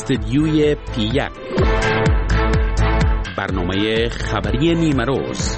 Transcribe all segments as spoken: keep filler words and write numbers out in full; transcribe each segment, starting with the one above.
استدیوی پی یک، برنامه خبری نیمه روز.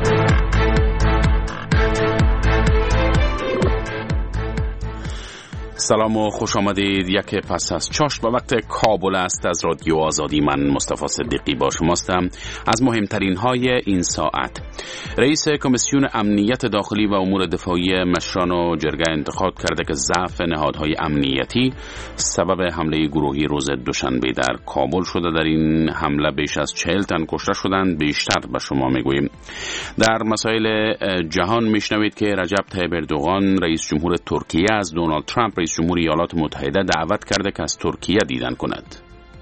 سلام و خوش آمدید. یک پس از چاشت و وقت کابل است. از رادیو آزادی من مصطفی صدیقی با شماستم. از مهمترین های این ساعت: رئیس کمیسیون امنیت داخلی و امور دفاعی مشران و جرگه انتخاب کرده که ضعف نهادهای امنیتی سبب حمله گروهی روز دوشنبه در کابل شده. در این حمله بیش از چهل تن کشته شدند. بیشتر به شما میگوییم. در مسائل جهان میشنوید که رجب طیب اردوغان رئیس جمهور ترکیه از دونالد ترامپ رئیس جمهور ایالات متحده دعوت کرده که از ترکیه دیدن کند.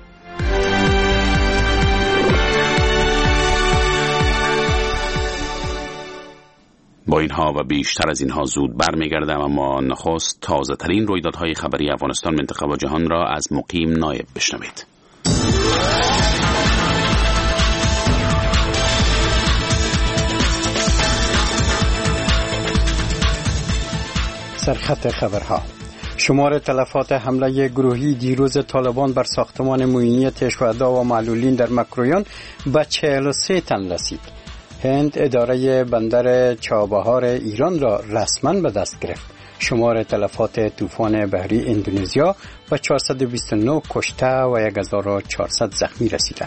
با اینها و بیشتر از اینها زود برمیگردم، اما نخست تازه ترین رویدادهای خبری افغانستان، منطقه و جهان را از مقیم نایب بشنوید. سرخط خبرها: شمار تلفات حمله گروهی دیروز طالبان بر ساختمان معینیت شهدا و معلولین در مکرویان به چهل و سه تن رسید. هند اداره بندر چابهار ایران را رسما به دست گرفت. شمار تلفات طوفان بحری اندونزیا به چهارصد و بیست و نه کشته و هزار و چهارصد زخمی رسیده.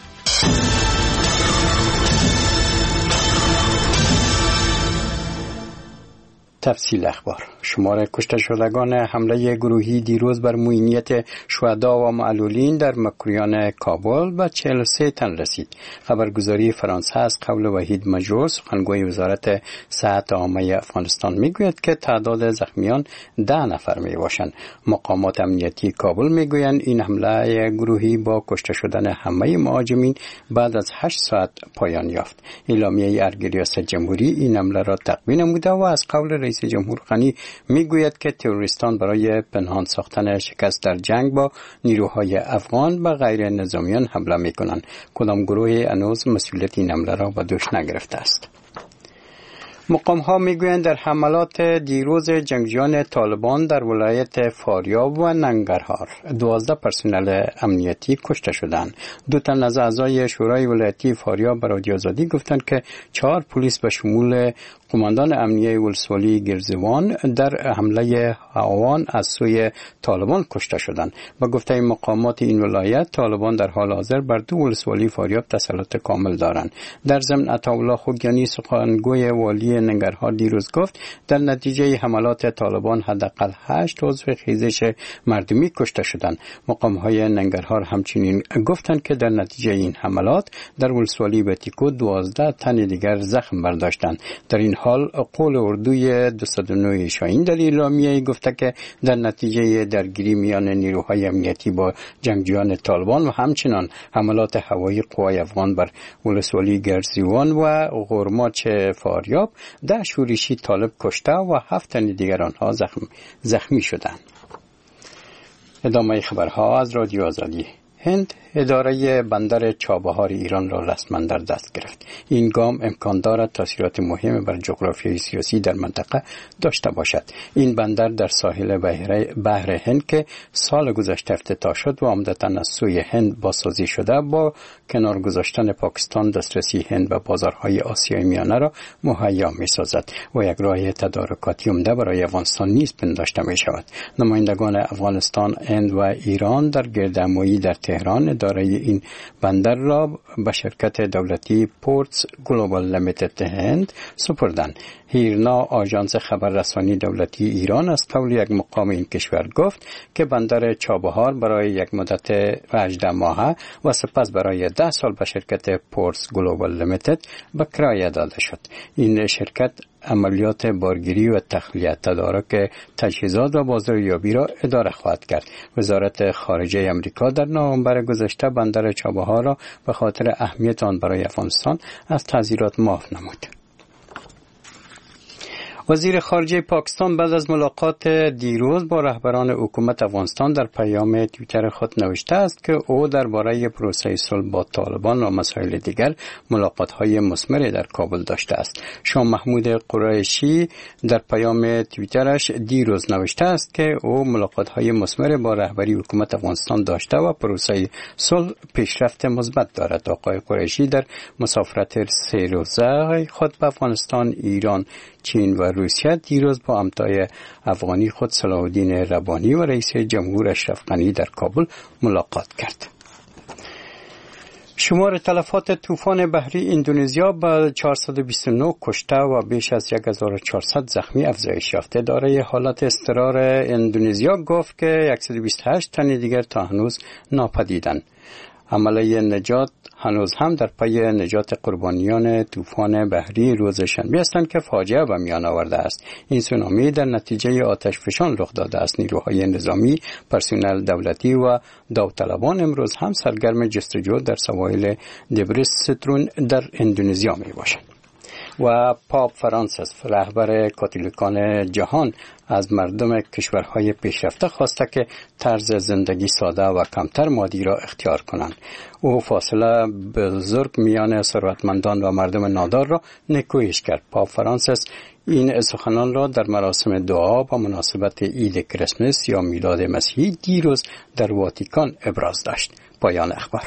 تفصیل اخبار: شمار کشته شدگان حمله گروهی دیروز بر معینیت شهدا و معلولین در مکرویان کابل به چهل و سه تن رسید. خبرگزاری فرانسه از قول وحید مجروح، سخنگوی وزارت صحت عامه افغانستان، میگوید که تعداد زخمیان ده نفر می باشند. مقامات امنیتی کابل میگویند این حمله گروهی با کشته شدن همه مهاجمین بعد از هشت ساعت پایان یافت. اعلامیه ارگ ریاست جمهوری این حمله را تقویت نموده و از قول رئیس جمهور غنی میگوید که تروریستان برای پنهان ساختن شکست در جنگ با نیروهای افغان به غیر نظامیان حمله میکنند. کدام گروه هنوز مسئولیت این حمله را به دوش نگرفته است. مقام ها میگویند در حملات دیروز جنگجویان طالبان در ولایت فاریاب و ننگرهار دوازده پرسنل امنیتی کشته شدند. دو تن از اعضای شورای ولایتی فاریاب به رادیو آزادی گفتند که چهار پلیس به شمول قماندان امنیه ولسوالی گرزوان در حمله هاوان از سوی طالبان کشته شدند. با گفته مقامات این ولایت، طالبان در حال حاضر بر دو ولسوالی فاریاب تسلط کامل دارند. در ضمن عطاالله خوگیانی، سخنگوی والی ننگرهار، دیروز گفت در نتیجه حملات طالبان حداقل هشت عضو خیزش مردمی کشته شدند. مقام‌های ننگرهار همچنین گفتند که در نتیجه این حملات در ولسوالی بتیکو دوازده تن دیگر زخم برداشتند. در این حال قول اردوی دویست و نه شاهین در اعلامیه گفته که در نتیجه درگیری میان نیروهای امنیتی با جنگجویان طالبان و همچنان حملات هوایی قوای افغان بر ولسوالی گرزیوان و غرماچ فاریاب، ده شورشی طالب کشته و هفت تن دیگر آنها زخم زخمی شدند. ادامه خبرها از رادیو آزادی. هند اداره بندر چابهار ایران را رسما در دست گرفت. این گام امکان دارد تاثیرات مهمی بر جغرافیای سیاسی در منطقه داشته باشد. این بندر در ساحل بحر هند که سال گذشته افتتاح شد و عمدتاً از سوی هند بازسازی شده، با کنار گذاشتن پاکستان دسترسی هند به بازارهای آسیای میانه را مهیا می‌سازد و یک راه تدارکاتی عمده برای افغانستان نیز پنداشته می‌شود. نمایندگان افغانستان، هند و ایران در گردهمایی در تهران اداره این بندر را به شرکت دولتی پورتس گلوبال لیمیتد هند سپردند. هیرنا، آژانس خبررسانی دولتی ایران، از قول یک مقام این کشور گفت که بندر چابهار برای یک مدت هجده ماهه و سپس برای ده سال به شرکت پورتس گلوبال لیمیتد به کرایه داده شد. این شرکت عملیات بارگیری و تخلیه، تدارک تجهیزات و بازاریابی را اداره خواهد کرد. وزارت خارجه آمریکا در نوامبر گذشته بندر چابهار را به خاطر اهمیت آن برای افغانستان از تعزیرات معاف نمود. وزیر خارجه پاکستان بعد از ملاقات دیروز با رهبران حکومت افغانستان در پیام توییتر خود نوشته است که او درباره پروسه صلح با طالبان و مسائل دیگر ملاقات‌های مثمری در کابل داشته است. شاه محمود قریشی در پیام توییترش دیروز نوشته است که او ملاقات‌های مثمر با رهبری حکومت افغانستان داشته و پروسه صلح پیشرفت مثبت دارد. آقای قریشی در مسافرت سه روزه خود به افغانستان، ایران، چین و روسیه دیروز با همتای افغانی خود صلاح الدین ربانی و رئیس جمهور اشرف غنی در کابل ملاقات کرد. شمار تلفات طوفان بحری اندونزیا به چهارصد و بیست و نه کشته و بیش از هزار و چهارصد زخمی افزایش یافته. اداره حالات اضطرار اندونزیا گفت که صد و بیست و هشت تن دیگر تا هنوز ناپدیدند. عملیه نجات هنوز هم در پی نجات قربانیان طوفان بحری روز شنبه هستند که فاجعه به میان آورده است. این سونامی در نتیجه آتش فشان رخ داده است. نیروهای نظامی، پرسنل دولتی و داوطلبان امروز هم سرگرم جستجو در سواحل دبرستون در اندونزیا می باشند. و پاپ فرانسیس رهبر کاتولیکان جهان از مردم کشورهای پیشرفته خواسته که طرز زندگی ساده و کمتر مادی را اختیار کنند. او فاصله بزرگ میان ثروتمندان و مردم نادار را نکوهش کرد. پاپ فرانسیس این سخنان را در مراسم دعا با مناسبت عید کریسمس یا میلاد مسیحی دیروز در واتیکان ابراز داشت. پایان اخبار.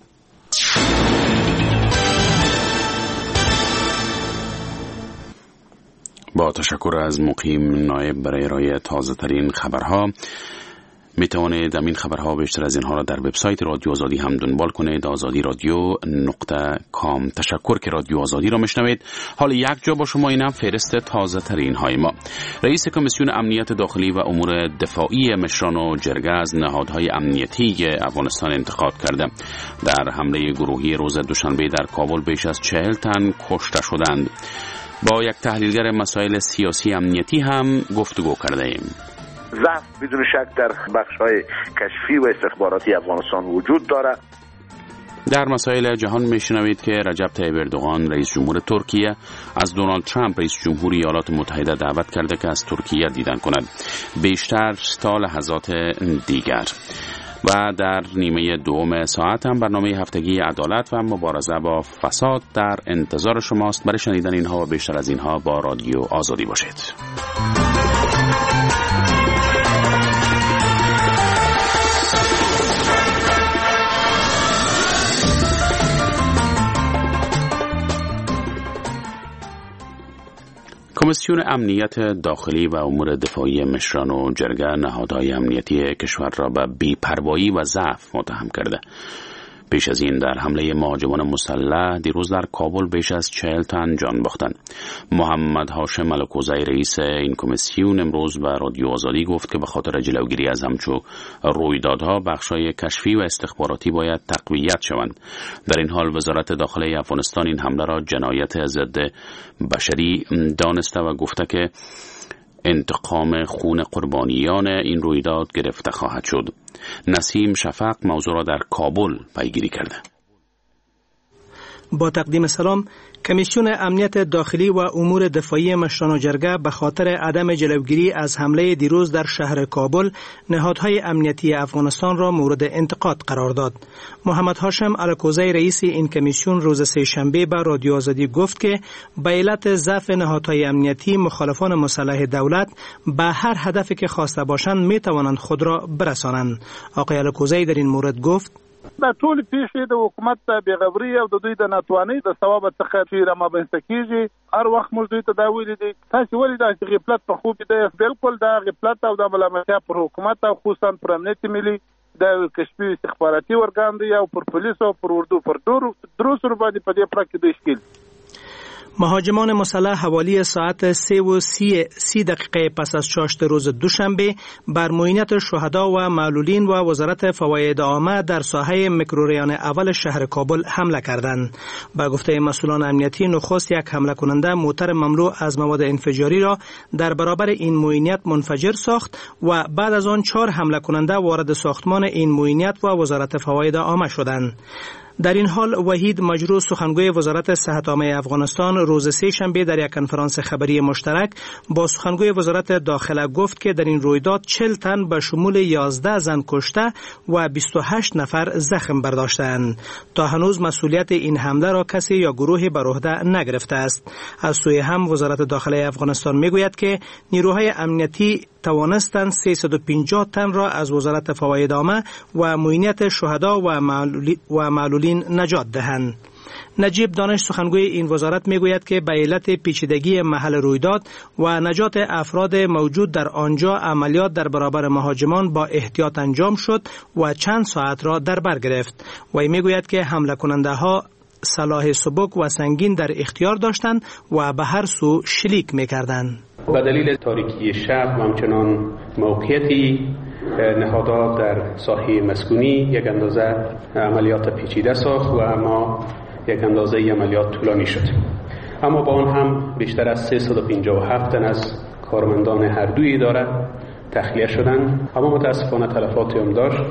با تشکر از مقیم نایب برای ارائه تازه ترین خبرها. می توانید این خبرها بیشتر از اینها را در وبسایت رادیو آزادی هم دنبال کنید، آزادی رادیو نقطه کام. تشکر که رادیو آزادی را میشنوید. حال یک جا با شما اینم فهرست تازه ترین های ما. رئیس کمیسیون امنیت داخلی و امور دفاعی مشران و جرگه از نهادهای امنیتی افغانستان انتقاد کرده. در حمله گروهی روز دوشنبه در کابل بیش از چهل تن کشته شدند. با یک تحلیلگر مسائل سیاسی امنیتی هم گفتگو کرده ایم. ضعف بدون شک در بخش‌های کشفی و استخباراتی افغانستان وجود دارد. در مسائل جهان میشنوید که رجب طیب اردوغان رئیس جمهور ترکیه از دونالد ترامپ رئیس جمهور ایالات متحده دعوت کرده که از ترکیه دیدن کند. بیشتر تا لحظات دیگر. و در نیمه دوم ساعت هم برنامه هفتگی عدالت و مبارزه با فساد در انتظار شماست. برای شنیدن اینها و بیشتر از اینها با رادیو آزادی باشید. کمیسیون امنیت داخلی و امور دفاعی مشران و جرگه نهادهای امنیتی کشور را به بی‌پروایی و ضعف متهم کرده. پیش از این در حمله مهاجمان مسلح دیروز در کابل بیش از چهل تن جان باختند. محمد هاشم الکوزی رئیس این کمیسیون امروز به رادیو آزادی گفت که به خاطر جلوگیری از همچو رویدادها بخشای کشفی و استخباراتی باید تقویت شوند. در این حال وزارت داخلی افغانستان این حمله را جنایت ضد بشری دانسته و گفته که انتقام خون قربانیان این رویداد گرفته خواهد شد. نسیم شفق موضوع را در کابل پیگیری کرده. با تقدیم سلام، کمیسیون امنیت داخلی و امور دفاعی مشران و جرگه به خاطر عدم جلوگیری از حمله دیروز در شهر کابل نهادهای امنیتی افغانستان را مورد انتقاد قرار داد. محمد هاشم الکوزی رئیس این کمیسیون روز سه شنبه به رادیو آزادی گفت که به علت ضعف نهادهای امنیتی مخالفان مسلح دولت به هر هدفی که خواسته باشند می توانند خود را برسانند. آقای الکوزی در این مورد گفت: دا ټول پیښې د حکومت د بیغبري او د دوی د ناتوانۍ د ثواب څخه چې رامنځته کیږي. هر وخت موږ دوی ته دا ویلي دي تاسو ولې دا غفلت په خوب دی. بالکل دا غفلت او د ملامتیا پر حکومت او خصوصا پر امنیت ملي د کشفي استخباراتي ورګان دی او پر پولیس او پر اردو پر درو سر باندې په دې پړه کې د اشکیل. مهاجمان مسلح حوالی ساعت سه و سی, سی دقیقه پس از چاشت روز دوشنبه بر معاینت شهدا و معلولین و وزارت فواید عامه در ساحه میکروریان اول شهر کابل حمله کردند. با گفته مسئولان امنیتی، نخست یک حمله کننده موتر مملو از مواد انفجاری را در برابر این معاینت منفجر ساخت و بعد از آن چهار حمله کننده وارد ساختمان این معاینت و وزارت فواید عامه شدند. در این حال وحید مجروح سخنگوی وزارت صحت عامه افغانستان روز سه شنبه در یک کنفرانس خبری مشترک با سخنگوی وزارت داخله گفت که در این رویداد چهل تن به شمول یازده زن کشته و بیست و هشت نفر زخم برداشتند. تا هنوز مسئولیت این حمله را کسی یا گروهی بر عهده نگرفته است. از سوی هم وزارت داخله افغانستان میگوید که نیروهای امنیتی توانستند سیصد و پنجاه تن را از وزارت فواید عامه و معینیت شهدا و معلولین نجات دهند. نجیب دانش سخنگوی این وزارت میگوید که به علت پیچیدگی محل رویداد و نجات افراد موجود در آنجا عملیات در برابر مهاجمان با احتیاط انجام شد و چند ساعت را در بر گرفت. وی میگوید که حمله کننده ها سلاح سبک و سنگین در اختیار داشتند و به هر سو شلیک میکردند. به دلیل تاریکی شب و همچنان موقعیتی نهادات در ساحه مسکونی یک اندازه عملیات پیچیده ساخت و ما یک اندازه عملیات طولانی شد. اما با آن هم بیشتر از سیصد و پنجاه و هفت تن از کارمندان هر دوی اداره تخلیه شدند، اما متاسفانه تلفاتی هم داشت.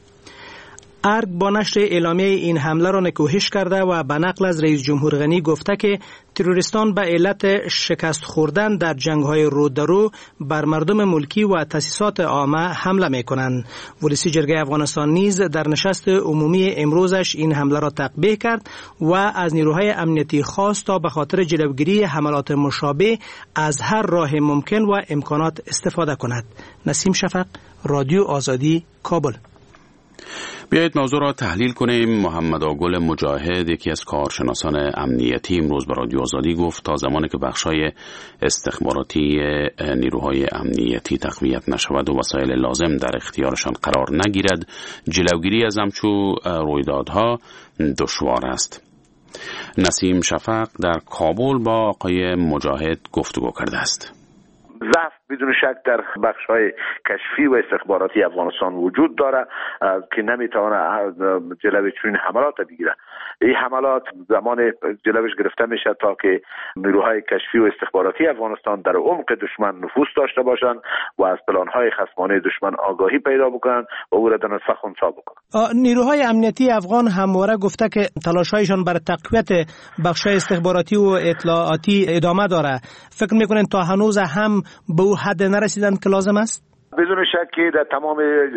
ارگ با نشر اعلامیه این حمله را نکوهش کرده و به نقل از رئیس جمهور غنی گفته که تروریستان به علت شکست خوردن در جنگ‌های رو در رو بر مردم ملکی و تأسیسات عامه حمله می‌کنند. ولسی جرگه افغانستان نیز در نشست عمومی امروزش این حمله را تقبیح کرد و از نیروهای امنیتی خواست تا به خاطر جلوگیری حملات مشابه از هر راه ممکن و امکانات استفاده کند. نسیم شفق، رادیو آزادی، کابل. بیایید موضوع را تحلیل کنیم. محمد آگل مجاهد، یکی از کارشناسان امنیتی، امروز به رادیو آزادی گفت تا زمانی که بخشای استخباراتی نیروهای امنیتی تقویت نشود و وسایل لازم در اختیارشان قرار نگیرد، جلوگیری از همچو رویدادها دشوار است. نسیم شفق در کابل با آقای مجاهد گفتگو کرده است. ضعف بدون شک در بخش‌های کشفی و استخباراتی افغانستان وجود داره که نمیتونه جلوی چنین حملات بگیره. این حملات زمان جلوش گرفته میشه تا که نیروهای کشفی و استخباراتی افغانستان در عمق دشمن نفوذ داشته باشند و از پلان‌های خصمانه دشمن آگاهی پیدا بکنن و او را در نطفه خنثی بکنن. نیروهای امنیتی افغان همواره گفته که تلاش‌هایشان برای تقویت بخش‌های استخباراتی و اطلاعاتی ادامه داره. فکر می‌کنین تا هنوز هم به او حد نرسیدن که لازم است؟ بدون شک که در تمام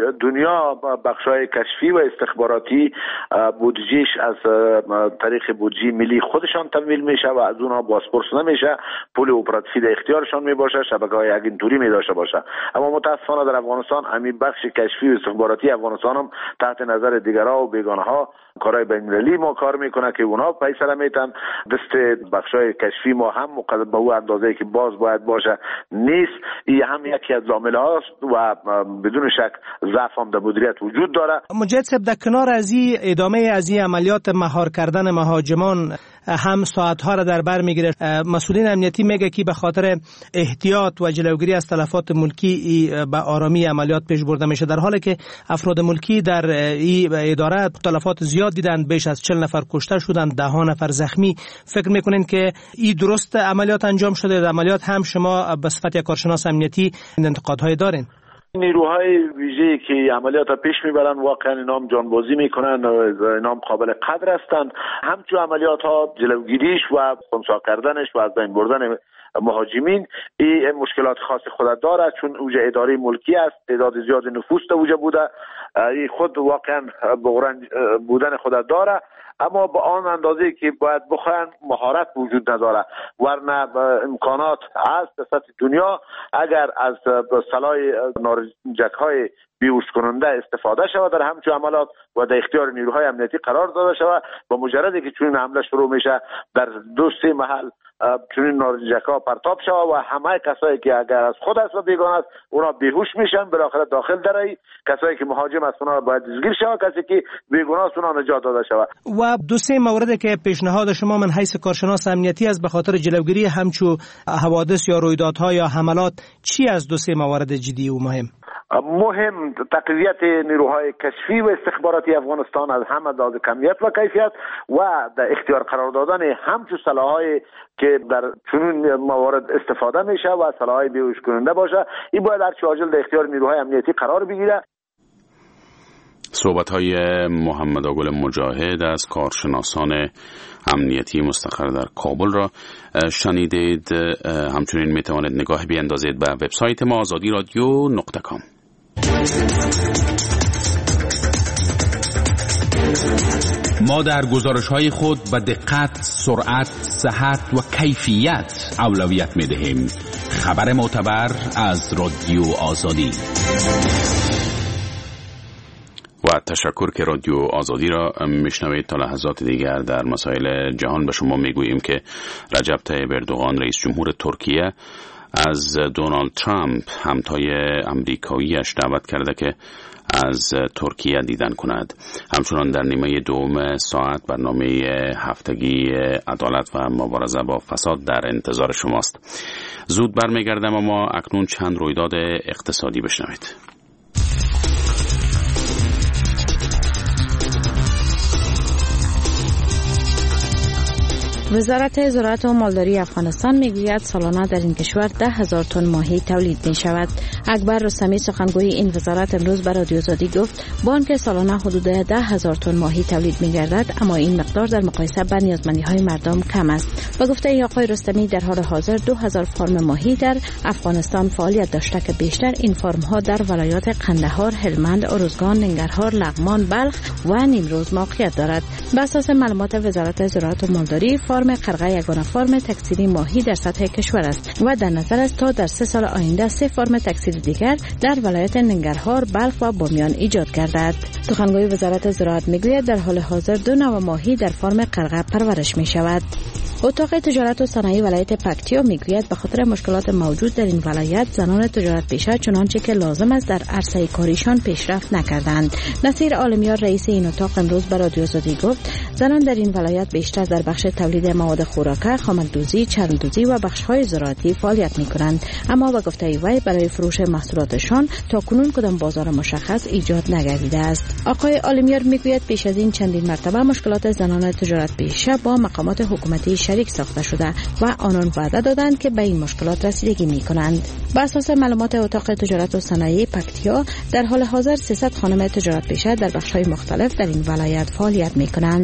دنیا بخش‌های کشفی و استخباراتی بودجهش از طریق بودجه ملی خودشان تمویل میشه و از اونها بازپرس نمیشه، پول اپراتیفی در اختیارشان میباشه، شبکه‌های اگنتوری میداشته باشه. اما متاسفانه در افغانستان همین بخش کشفی و استخباراتی افغانستان هم تحت نظر دیگرها و بیگانه‌ها کارهای بین‌المللی ما کار میکنه که اونها فیصله میتن. دست بخش‌های کشفی ما هم به اون اندازه‌ای که باز باید باشه نیست. این هم یکی از عامل‌هاست و بدون شک ضعف هم در مدیریت وجود داره. مجاهد صاحب، در کنار از این ادامه از این عملیات مهار کردن مهاجمان هم ساعتها را در بر میگیره. مسئولین امنیتی میگه که به خاطر احتیاط و جلوگیری از تلفات ملکی به آرامی عملیات پیش برده میشه، در حالی که افراد ملکی در این اداره تلفات زیاد دیدن، بیش از چهل نفر کشته شدن، ده ها نفر زخمی. فکر میکنین که این درست عملیات انجام شده؟ در عملیات هم شما به صفت یک کارشناس امنیتی انتقادهای دارین؟ نیروهای ویژه‌ای که عملیات را پیش میبرن واقعا اینا هم جانبازی میکنن، اینا هم قابل قدر هستند. همچون عملیات ها جلوگیریش و خنثی کردنش و از بین بردن مهاجمین این مشکلات خاص خود داره، چون اوج اداره ملکی است، تعداد زیاد نفوذ در اوج بوده، این خود واقعا بغرنج بودن خود داره. اما با آن اندازه‌ای که باید بخواهن مهارت وجود نداره، ورنه امکانات هست در سطح دنیا. اگر از سلاح نارنجک‌های بیهوش کننده استفاده شود در همچون عملیات و در اختیار نیروهای امنیتی قرار داده شود، با مجردی که چنین حمله شروع میشه در دو سه محل چنین نارنجک‌ها پرتاب شود و همه کسایی که اگر از خود است و بیگانه است اونا بیهوش میشن، بالاخره داخل درای کسایی که مهاجم است اونا باید دستگیر شود، کسی که بیگانه است اونا نجات داده شود. و دو سه موردی که پیشنهاد شما من حیث کارشناس امنیتی است به خاطر جلوگیری همچون حوادث یا رویدادها یا حملات، چی از دو سه موارد جدی و مهم؟ مهم تقویت نیروهای کشفی و استخباراتی افغانستان از همه لحاظ کمیت و کیفیت و در اختیار قرار دادن همچون سلاح‌های که در چنین موارد استفاده میشه و سلاح‌های بیهوش کننده باشه. این باید هر چه عاجل در اختیار نیروهای امنیتی قرار بگیره. صحبت‌های محمد آقل مجاهد از کارشناسان امنیتی مستقر در کابل را شنیدید. همچنین میتوانید نگاه بیاندازید به وبسایت ما آزادی رادیو نقطه کام. ما در گزارش‌های خود به دقت، سرعت، صحت و کیفیت اولویت می‌دهیم. خبر معتبر از رادیو آزادی. و تشکر که رادیو آزادی را میشنوید. تا لحظات دیگر در مسائل جهان به شما میگوییم که رجب طیب اردوغان رئیس جمهور ترکیه از دونالد ترامپ همتای امریکاییش دعوت کرده که از ترکیه دیدن کند. همچنان در نیمه دوم ساعت برنامه هفتگی عدالت و مبارزه با فساد در انتظار شماست. زود برمیگردم اما اکنون چند رویداد اقتصادی بشنوید. وزارت زراعت و مالداری افغانستان میگوید سالانه در این کشور ده هزار تن ماهی تولید می شود. اکبر رستمی سخنگوی این وزارت امروز به رادیو آزادی گفت با آنکه سالانه حدود ده هزار تن ماهی تولید می گردد اما این مقدار در مقایسه با نیازمندی های مردم کم است. با گفته ای آقای رستمی در حال حاضر دو هزار فرم ماهی در افغانستان فعالیت داشته که بیشتر این فرم ها در ولایات قندهار، هلمند، ارزگان، ننگرهار، لغمان، بلخ و نیمروز موقعیت دارد. بر اساس معلومات وزارت زراعت و مالداری فرم قرغه یگانه فرم تکثیری ماهی در سطح کشور است و در نظر است تا در سه سال آینده سه فرم تکثیری دیگر در ولایت ننگرهار، بلخ و بامیان ایجاد گردد. سخنگوی وزارت زراعت میگوید در حال حاضر دو نوع ماهی در فرم قرغه پرورش می شود. اتاق تجارت و صنایع ولایت پکتیا میگوید به خاطر مشکلات موجود در این ولایت زنان تجارت پیشه چنانچه که لازم است در عرصه کاریشان پیشرفت نکردند. نصیر عالمیار رئیس این اتاق امروز به رادیو آزادی گفت زنان در این ولایت بیشتر در بخش تولید مواد خوراکه، خامک‌دوزی، چرم‌دوزی و بخش‌های زراعتی فعالیت می‌کنند، اما به گفته وی برای فروش محصولاتشان تاکنون کدام بازار مشخص ایجاد نگردیده است. آقای عالمیار میگوید پیش از این چندین مرتبه مشکلات زنان تجارت پیشه با مقامات حکومتی شریک ساخته شده و آنان وعده دادند که به این مشکلات رسیدگی می‌کنند. بر اساس معلومات اتاق تجارت و صنایع پکتیا در حال حاضر سیصد خانم تجارت پیشه در بخش‌های مختلف در این ولایت فعالیت می‌کنند.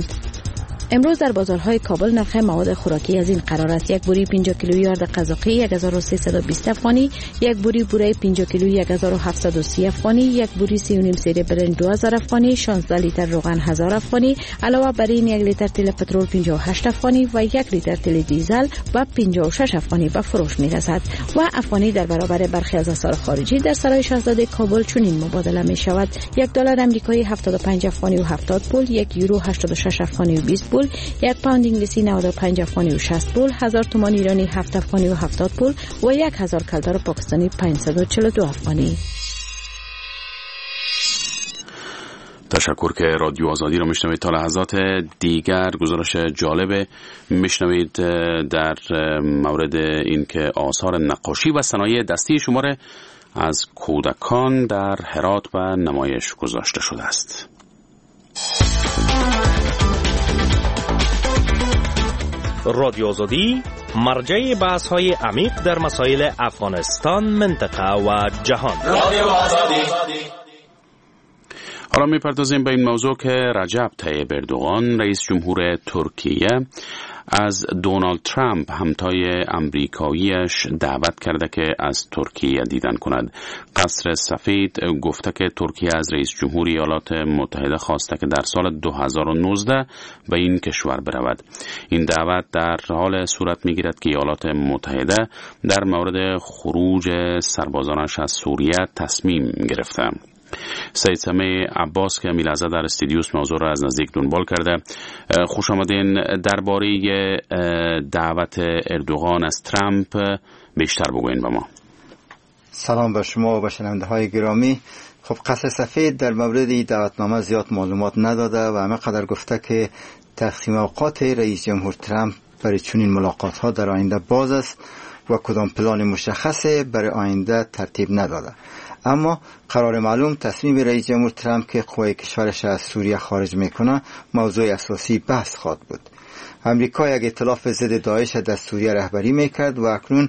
امروز در بازارهای کابل نرخ مواد خوراکی از این قرار است: یک بوری پنجاه کیلویی آرد قزاقی یک هزار و سیصد و بیست افغانی، یک بوری بوره پنجاه کیلویی یک هزار و هفتصد و سی افغانی، یک بوری سی و نیم سیر برنج دو هزار افغانی، شانزده لیتر روغن هزار افغانی، علاوه بر این یک لیتر تیل پترول پنجاه و هشت افغانی و یک لیتر تیل دیزل و پنجاه و شش افغانی به فروش می‌رسد و افغانی در برابر برخی از اسعار خارجی در سرای شاهزاده کابل چنین مبادله می‌شود: یک دلار آمریکایی هفتاد و پنج افغانی و هفتاد پول، یک یورو هشتاد و شش افغانی و بیست پول، یک پوند انگلیسی نود و پنج افغانی و شصت پول، هزار تومان ایرانی هفت افغانی و هفتاد پول و یک هزار کلدار پاکستانی پانصد و چهل و دو افغانی. تشکر که رادیو آزادی را میشنوید. تا لحظات دیگر گزارش جالب میشنوید در مورد اینکه آثار نقاشی و صنایع دستی شماره از کودکان در هرات به نمایش گذاشته شده است. رادیو آزادی مرجع بحث های عمیق در مسائل افغانستان، منطقه و جهان. رادیو آزادی. حالا میپردازیم به این موضوع که رجب طیب اردوغان رئیس جمهور ترکیه از دونالد ترامپ همتای امریکاییش دعوت کرده که از ترکیه دیدن کند. قصر سفید گفته که ترکیه از رئیس جمهور ایالات متحده خواسته که در سال دو هزار و نوزده به این کشور برود. این دعوت در حال صورت میگیرد که ایالات متحده در مورد خروج سربازانش از سوریه تصمیم گرفته. سید سمیع عباس که میلحظه در استودیوس موضوع را از نزدیک دنبال کرده. خوش آمدین. درباره دعوت اردوغان از ترامپ بیشتر بگوین به ما. سلام بر شما و به شنونده های گرامی. خب قصر سفید در مورد دعوتنامه زیاد معلومات نداده و همه قدر گفته که تقسیم اوقات رئیس جمهور ترامپ برای چنین ملاقات ها در آینده باز است و کدام پلان مشخصه برای آینده ترتیب نداده. اما قرار معلوم تصمیم رئیس جمهور ترامپ که قوای کشورش از سوریه خارج میکنه موضوع اساسی بحث خواهد بود. امریکا یک ائتلاف ضد داعش در سوریه رهبری میکرد و اکنون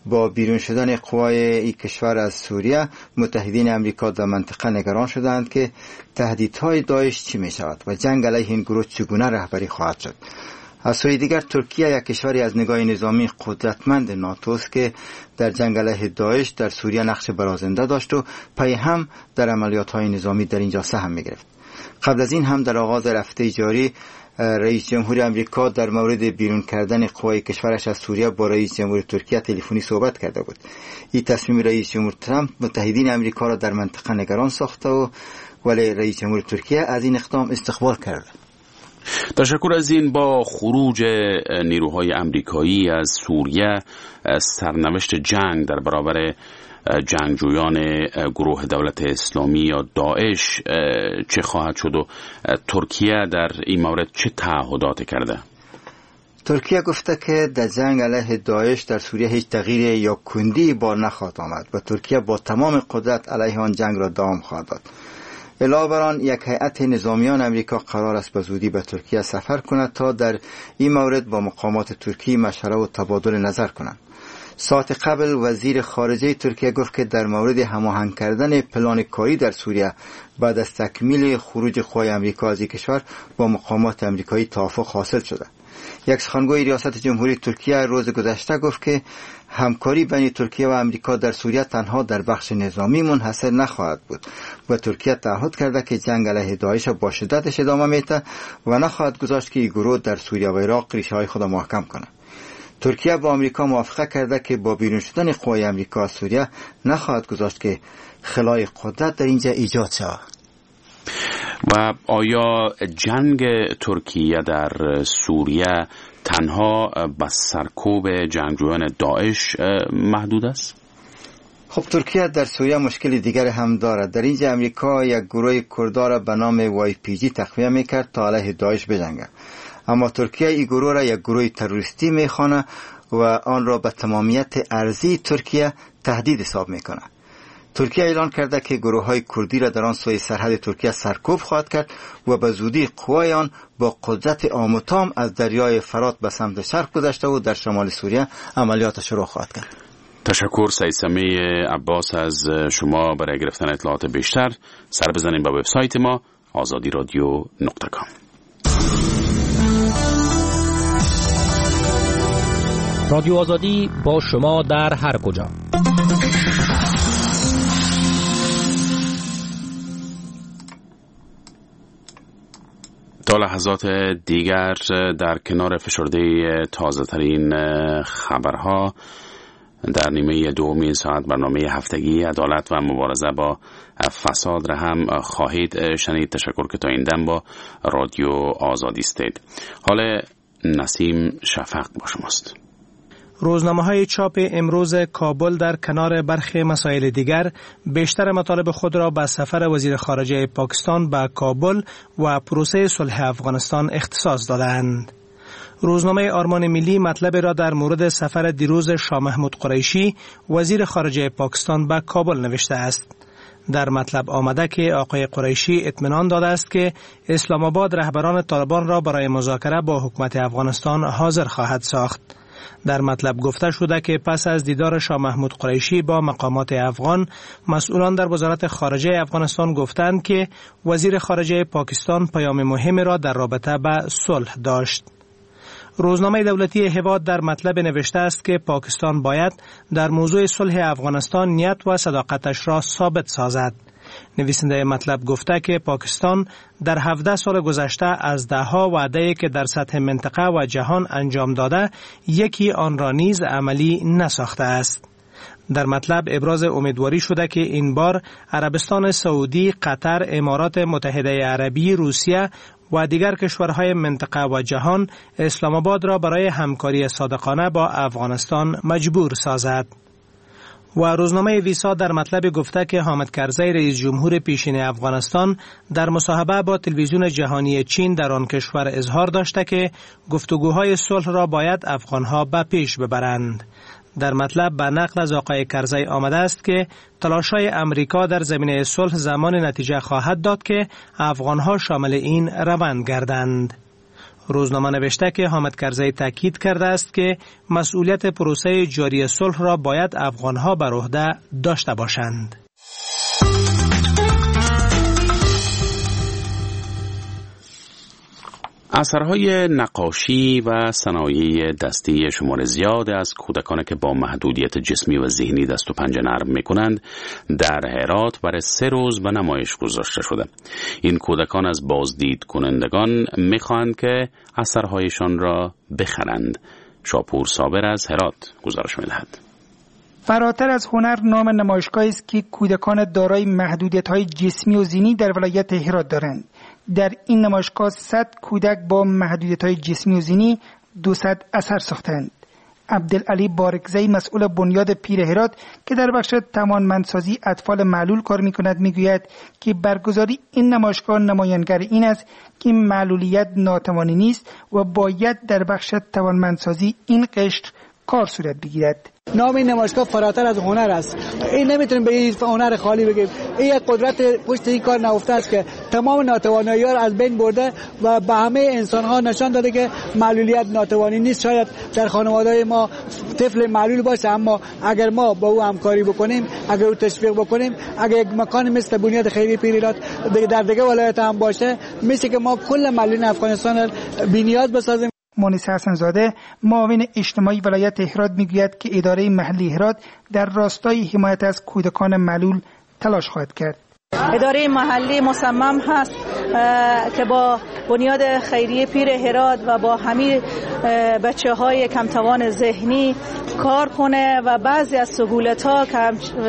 با بیرون شدن قوای این کشور از سوریه متحدین امریکا در منطقه نگران شدند که تهدیدهای داعش چی می شود و جنگ علیه این گروه چگونه رهبری خواهد شد. از سوی دیگر ترکیه یک کشوری از نگاه نظامی قدرتمند ناتو است که در جنگ علیه داعش در سوریه نقش برازنده داشت و پی هم در عملیات‌های نظامی در اینجا سهم می‌گرفت. قبل از این هم در آغاز هفته جاری رئیس جمهور امریکا در مورد بیرون کردن قوای کشورش از سوریه با رئیس جمهور ترکیه تلفنی صحبت کرده بود. این تصمیم رئیس جمهور ترامپ متحدین امریکا را در منطقه نگران ساخته و ولی رئیس جمهور ترکیه از این اقدام استقبال کرده. تشکر از این. با خروج نیروهای امریکایی از سوریه سرنوشت جنگ در برابر جنگجویان گروه دولت اسلامی یا داعش چه خواهد شد و ترکیه در این مورد چه تعهدات کرده؟ ترکیه گفته که در جنگ علیه داعش در سوریه هیچ تغییر یا کندی بار نخواهد آمد و ترکیه با تمام قدرت علیه آن جنگ را دوام خواهد داد. علاوه بر آن یک هیئت نظامیان امریکا قرار است به زودی به ترکیه سفر کند تا در این مورد با مقامات ترکی مشوره و تبادل نظر کنند. ساعت قبل وزیر خارجه ترکیه گفت که در مورد هماهنگ کردن پلان کاری در سوریه بعد از تکمیل خروج قوای امریکا از این کشور با مقامات امریکایی توافق حاصل شده. یک سخنگوی ریاست جمهوری ترکیه روز گذشته گفت که همکاری بین ترکیه و امریکا در سوریه تنها در بخش نظامی منحصر نخواهد بود و ترکیه تعهد کرده که جنگ علیه داعش با شدتش ادامه میده و نخواهد گذاشت که این گروه در سوریه و عراق ریشه های خود محکم کنه. ترکیه با امریکا موافقه کرده که با بیرون شدن قوای امریکا از سوریه نخواهد گذاشت که خلای قدرت در اینجا ایجاد شود. و آیا جنگ ترکیه در سوریه تنها به سرکوب جنگجویان داعش محدود است؟ خب ترکیه در سوریه مشکل دیگر هم دارد. در اینجا امریکا یک گروه کردها را به نام وای پی جی تقویه میکرد تا علیه داعش بجنگد، اما ترکیه این گروه را یک گروه تروریستی میخوانه و آن را به تمامیت ارضی ترکیه تهدید حساب میکنه. ترکیه اعلان کرده که گروه های کردی را در آن سوی سرحد ترکیه سرکوب خواهد کرد و به زودی قوای آن با قدرت عام و تام از دریای فرات به سمت شرق گذشته و در شمال سوریه عملیات شروع خواهد کرد. تشکر سید سمیع عباس از شما. برای گرفتن اطلاعات بیشتر سر بزنید به وبسایت ما آزادی رادیو نقطه کام. رادیو آزادی با شما در هر کجا. تا لحظات دیگر در کنار فشرده تازه ترین خبرها در نیمه دومی ساعت برنامه هفتگی عدالت و مبارزه با فساد را هم خواهید شنید. تشکر که تا این دم با رادیو آزادی استید. حال نسیم شفق با شماست. روزنامه‌های چاپ امروز کابل در کنار برخی مسائل دیگر بیشتر مطالب خود را به سفر وزیر خارجه پاکستان به کابل و پروسه صلح افغانستان اختصاص دادند. روزنامه آرمان ملی مطلب را در مورد سفر دیروز شاه محمود قریشی وزیر خارجه پاکستان به کابل نوشته است. در مطلب آمده که آقای قریشی اطمینان داده است که اسلام آباد رهبران طالبان را برای مذاکره با حکومت افغانستان حاضر خواهد ساخت. در مطلب گفته شده که پس از دیدار شاه محمود قریشی با مقامات افغان، مسئولان در وزارت خارجه افغانستان گفتند که وزیر خارجه پاکستان پیام مهمی را در رابطه به صلح داشت. روزنامه دولتی هواد در مطلب نوشته است که پاکستان باید در موضوع صلح افغانستان نیت و صداقتش را ثابت سازد. نویسنده مطلب گفته که پاکستان در هفده سال گذشته از دهها وعده‌ای که در سطح منطقه و جهان انجام داده یکی آن را نیز عملی نساخته است. در مطلب ابراز امیدواری شده که این بار عربستان سعودی، قطر، امارات متحده عربی، روسیه و دیگر کشورهای منطقه و جهان اسلام آباد را برای همکاری صادقانه با افغانستان مجبور سازد. و روزنامه ویسا در مطلب گفته که حامد کرزی رئیس جمهور پیشین افغانستان در مصاحبه با تلویزیون جهانی چین در آن کشور اظهار داشته که گفتگوهای صلح را باید افغانها به پیش ببرند. در مطلب به نقل از آقای کرزی آمده است که تلاش‌های امریکا در زمینه صلح زمان نتیجه خواهد داد که افغانها شامل این روند گردند. روزنامه نوشته که حامد کرزی تاکید کرده است که مسئولیت پروسه جاری صلح را باید افغانها بر عهده داشته باشند. اثرهای نقاشی و صنایع دستی شمار زیاد از کودکان که با محدودیت جسمی و ذهنی دست و پنجه نرم می‌کنند در هرات برای سه روز به نمایش گذاشته شده. این کودکان از بازدید کنندگان می‌خواهند که اثرهایشان را بخرند. شاپور صابر از هرات گزارش می‌دهد. فراتر از هنر نام نمایشگاهی است که کودکان دارای محدودیت‌های جسمی و ذهنی در ولایت هرات دارند. در این نمایشگاه صد کودک با محدودیت‌های جسمی و ذهنی دویست اثر ساختند. عبدالعلی بارکزئی مسئول بنیاد پیر هرات که در بخش توانمندسازی اطفال معلول کار می‌کند میگوید که برگزاری این نمایشگاه نمایانگر این است که معلولیت ناتوانی نیست و باید در بخش توانمندسازی این قشر کار صورت بگیرد. نام این نمایشگاه فراتر از هنر است. این نمیتونیم به این هنر خالی بگیم. این قدرت پشت این کار نهفته است که تمام ناتوانی‌ها را از بین برده و به همه انسان‌ها نشان داده که معلولیت ناتوانی نیست. شاید در خانواده‌های ما طفل معلول باشه، اما اگر ما با او همکاری بکنیم، اگر او تشویق بکنیم، اگر یک مکان مثل بنیاد خیریه پیر هرات در دیگه ولایت هم باشه، میشه که ما کل معلولین افغانستان را بی‌نیاز بسازیم. مونس حسن زاده معاون اجتماعی ولایت هرات میگوید که اداره محلی هرات در راستای حمایت از کودکان معلول تلاش خواهد کرد. اداره محلی مصمم هست که با بنیاد خیریه پیر هرات و با همه بچه های کمتوان ذهنی کار کنه و بعضی از سهولت ها که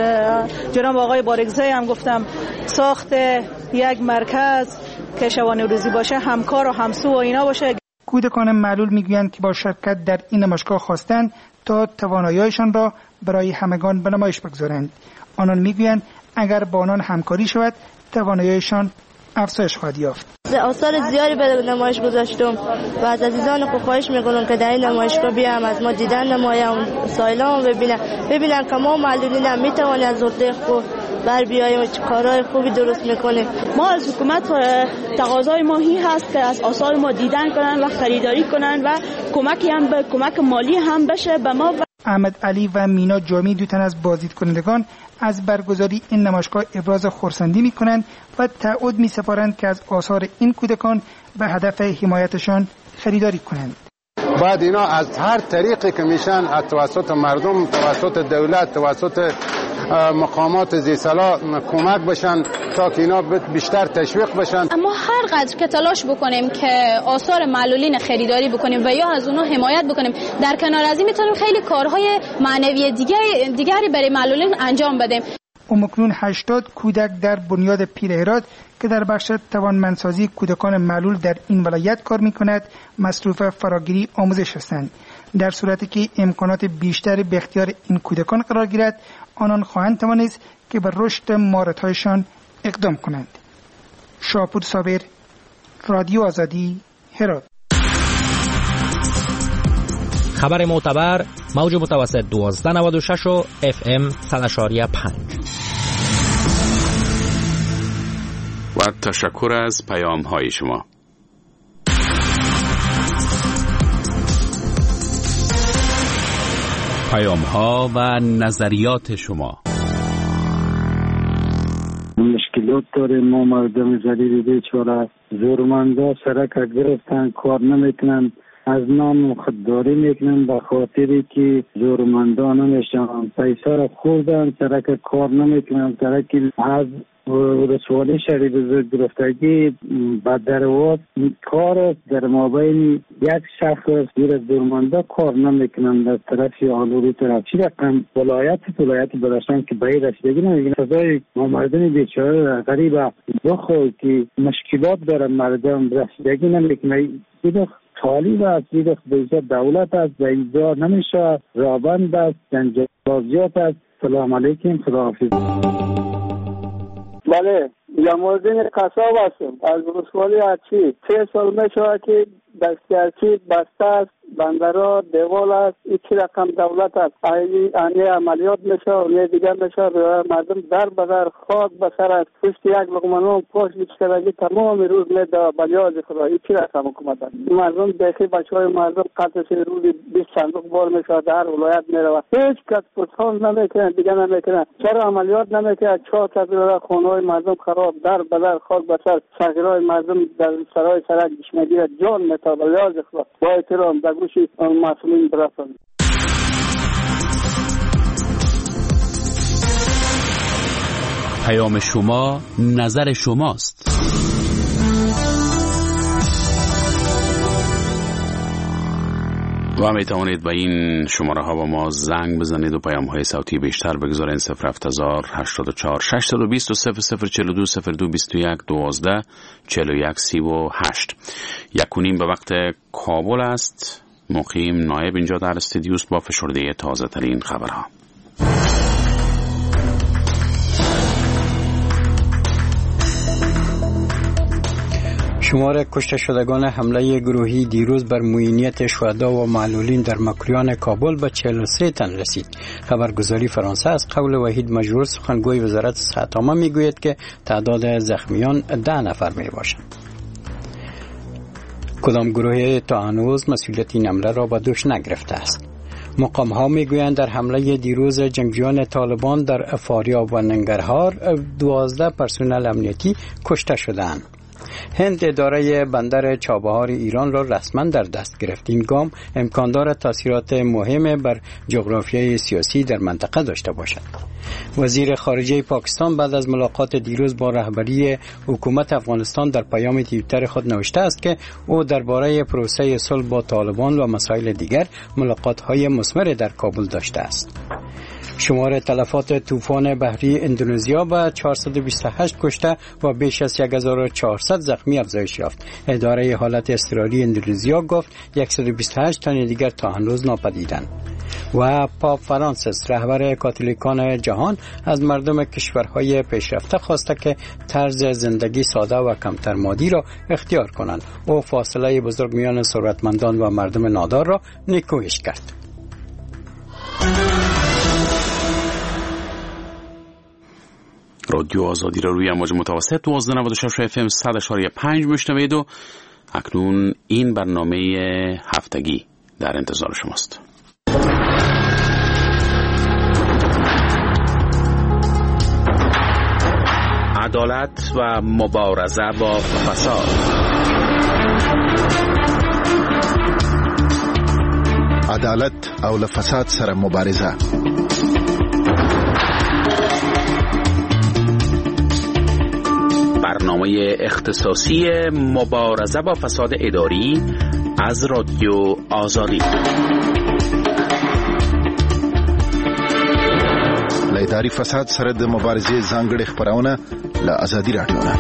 جناب آقای بارکزئی هم گفتم ساخت یک مرکز که شبانه روزی باشه، همکار و همسو و اینا باشه. کودکان معلول میگویند که با شرکت در این نمایشگاه خواستند تا توانایی‌هایشان را برای همگان به نمایش بگذارند. آنان میگویند اگر با آنان همکاری شود توانایی‌هایشان افزایش خواهد یافت. آثار زیادی به نمایش گذاشتم و از عزیزان خود خواهش میکنم که در این نمایشگاه بیام، از ما دیدن نمایم، سایلام ببینن ببینن که ما معلولین هم میتوانیم از ارده خود بر بیاییم و کارهای خوبی درست میکنیم. ما از حکومت تقاضای ما این هست که از آثار ما دیدن کنن و خریداری کنن و کمکی هم به کمک مالی هم بشه به ما. احمد علی و مینا جامی دو تن از بازدید کنندگان از برگزاری این نمایشگاه ابراز خرسندی میکنند و تعهد میسپارند که از آثار این کودکان به هدف حمایتشان خریداری کنند. بعد اینا از هر طریقی که میشن، از توسط مردم، توسط دولت، توسط مقامات ذی‌صلاح کمک بشن تا که اینا بیشتر تشویق بشن. اما هر قدر که تلاش بکنیم که آثار معلولین خریداری بکنیم و یا از اونها حمایت بکنیم، در کنار از این میتونیم خیلی کارهای معنوی دیگری دیگری برای معلولین انجام بدیم. اکنون هشتاد کودک در بنیاد پیر هرات که در بخش توانمندسازی کودکان معلول در این ولایت کار می‌کند مصروف فراگیری آموزش هستند. در صورتی که امکانات بیشتری به اختیار این کودکان قرار گیرد، آنان خواهند توانست که بر رشد مهارت‌هایشان اقدام کنند. شاپور صابر، رادیو آزادی، هرات. خبر معتبر، موج متوسط دوازده نود و شش و اف ام صد و پنج. و تشکر از پیام های شما. پیام ها و نظریات شما. مشکلات داریم ما مردم ذلیل بیچاره، زورمندا سرک گرفتن، کار نمیکنن، از نام خودداری میکنن به خاطری که زورمندان نمیشن، پیسه را خوردن، سرک کار نمیکنن، سرک از رسوالی شهری بزرگ گرفتگی و درواز کار است در مابین یک شخص زیر زورمندا کار نمیکنن در طرف آلوری طرف چی رقم ولایت ولایت بدخشان که به این رسیدگی نمیگن. سزای ما مردم بیچاره غریبه بخواه که مشکلات داره مردم رسیدگی نمیکنه. دیدخ طالب است، دیدخ بیزا دولت است، بیزا نمیشه رابند است، جنجازیات است. سلام علیکم، خداحافظ. بله، جمع‌الدین قصاب هستم از رسوالی هرچی. سه سال میشه که دستگرچی بسته است، بندرها دیوال است، این چی رقم دولت است، آنی عملیات میشه و نه دیگر میشه، مردم در بدر خاک بسر است، پشت یک لقمه نان پشت بیچارگی تمام روز میده بلیاز خدا. این چی رقم حکومت است؟ مردم دیگه بچهای مردم قطعش روزی بیست صندوق بار میشه، در ولایت میره، هیچ کس پرسان نمیکنه، دیگه نمیکنه. چرا عملیات نمیکنه؟ چهار تا خانه‌های مردم خراب، در بدر خاک بسر، شهرهای مردم در سرای سرک دشمگیر جان میتابه. لیاز خدا با احترام در گوش مسئولین برسن. پیام شما نظر شماست. و می توانید به این شماره ها با ما زنگ بزنید و پیام های صوتی بیشتر بگذارید. صفر هفت هزار هشتاد و چهار ششصد و بیست و صفر صفر چهل و دو صفر دو بیست و یک دوازده چهل و یک سی و هشت. یک و نیم به وقت کابل است. مقیم نایب اینجا در استودیو است با فشرده تازه ترین خبرها. شمار کشته شدگان حمله گروهی دیروز بر معینیت شهدا و معلولین در مکریان کابل به چهل و سه تن رسید. خبرگزاری فرانسه از قول وحید مجروح سخنگوی وزارت صحت عامه میگوید که تعداد زخمیان ده نفر می باشند. کدام گروه تا هنوز مسئولیت این حمله را به دوش نگرفته است؟ مقام ها میگویند در حمله دیروز جنگجویان طالبان در فاریاب و ننگرهار دوازده پرسنل امنیتی کشته شدند. هند اداره بندر چابهار ایران را رسما در دست گرفت. این گام امکان دارد تاثیرات مهم بر جغرافیای سیاسی در منطقه داشته باشد. وزیر خارجه پاکستان بعد از ملاقات دیروز با رهبری حکومت افغانستان در پیام توییتر خود نوشته است که او درباره پروسه صلح با طالبان و مسائل دیگر ملاقات‌های مثمر در کابل داشته است. شمار تلفات طوفان بحری اندونزیا به چهارصد و بیست و هشت کشته و بیش از یک هزار و چهارصد زخمی افزایش یافت. اداره حالت اضطراری اندونزیا گفت صد و بیست و هشت تن دیگر تا هنوز ناپدیدند. و پاپ فرانسیس رهبر کاتولیکان جهان از مردم کشورهای پیشرفته خواسته که طرز زندگی ساده و کمتر مادی را اختیار کنند. او فاصله بزرگ میان ثروتمندان و مردم نادار را نیکویش کرد. رادیو آزادی را روی امواج متوسط دوازده و نود و شش اف ام صد و پنج میشنوید و اکنون این برنامه هفتگی در انتظار شماست. عدالت و مبارزه با فساد. عدالت او فساد سره مبارزه. برنامه اختصاصی مبارزه با فساد اداری از رادیو آزادی. لایداری فساد سره د مبارزې ځانګړي خبرونه له آزادي رادیو نه.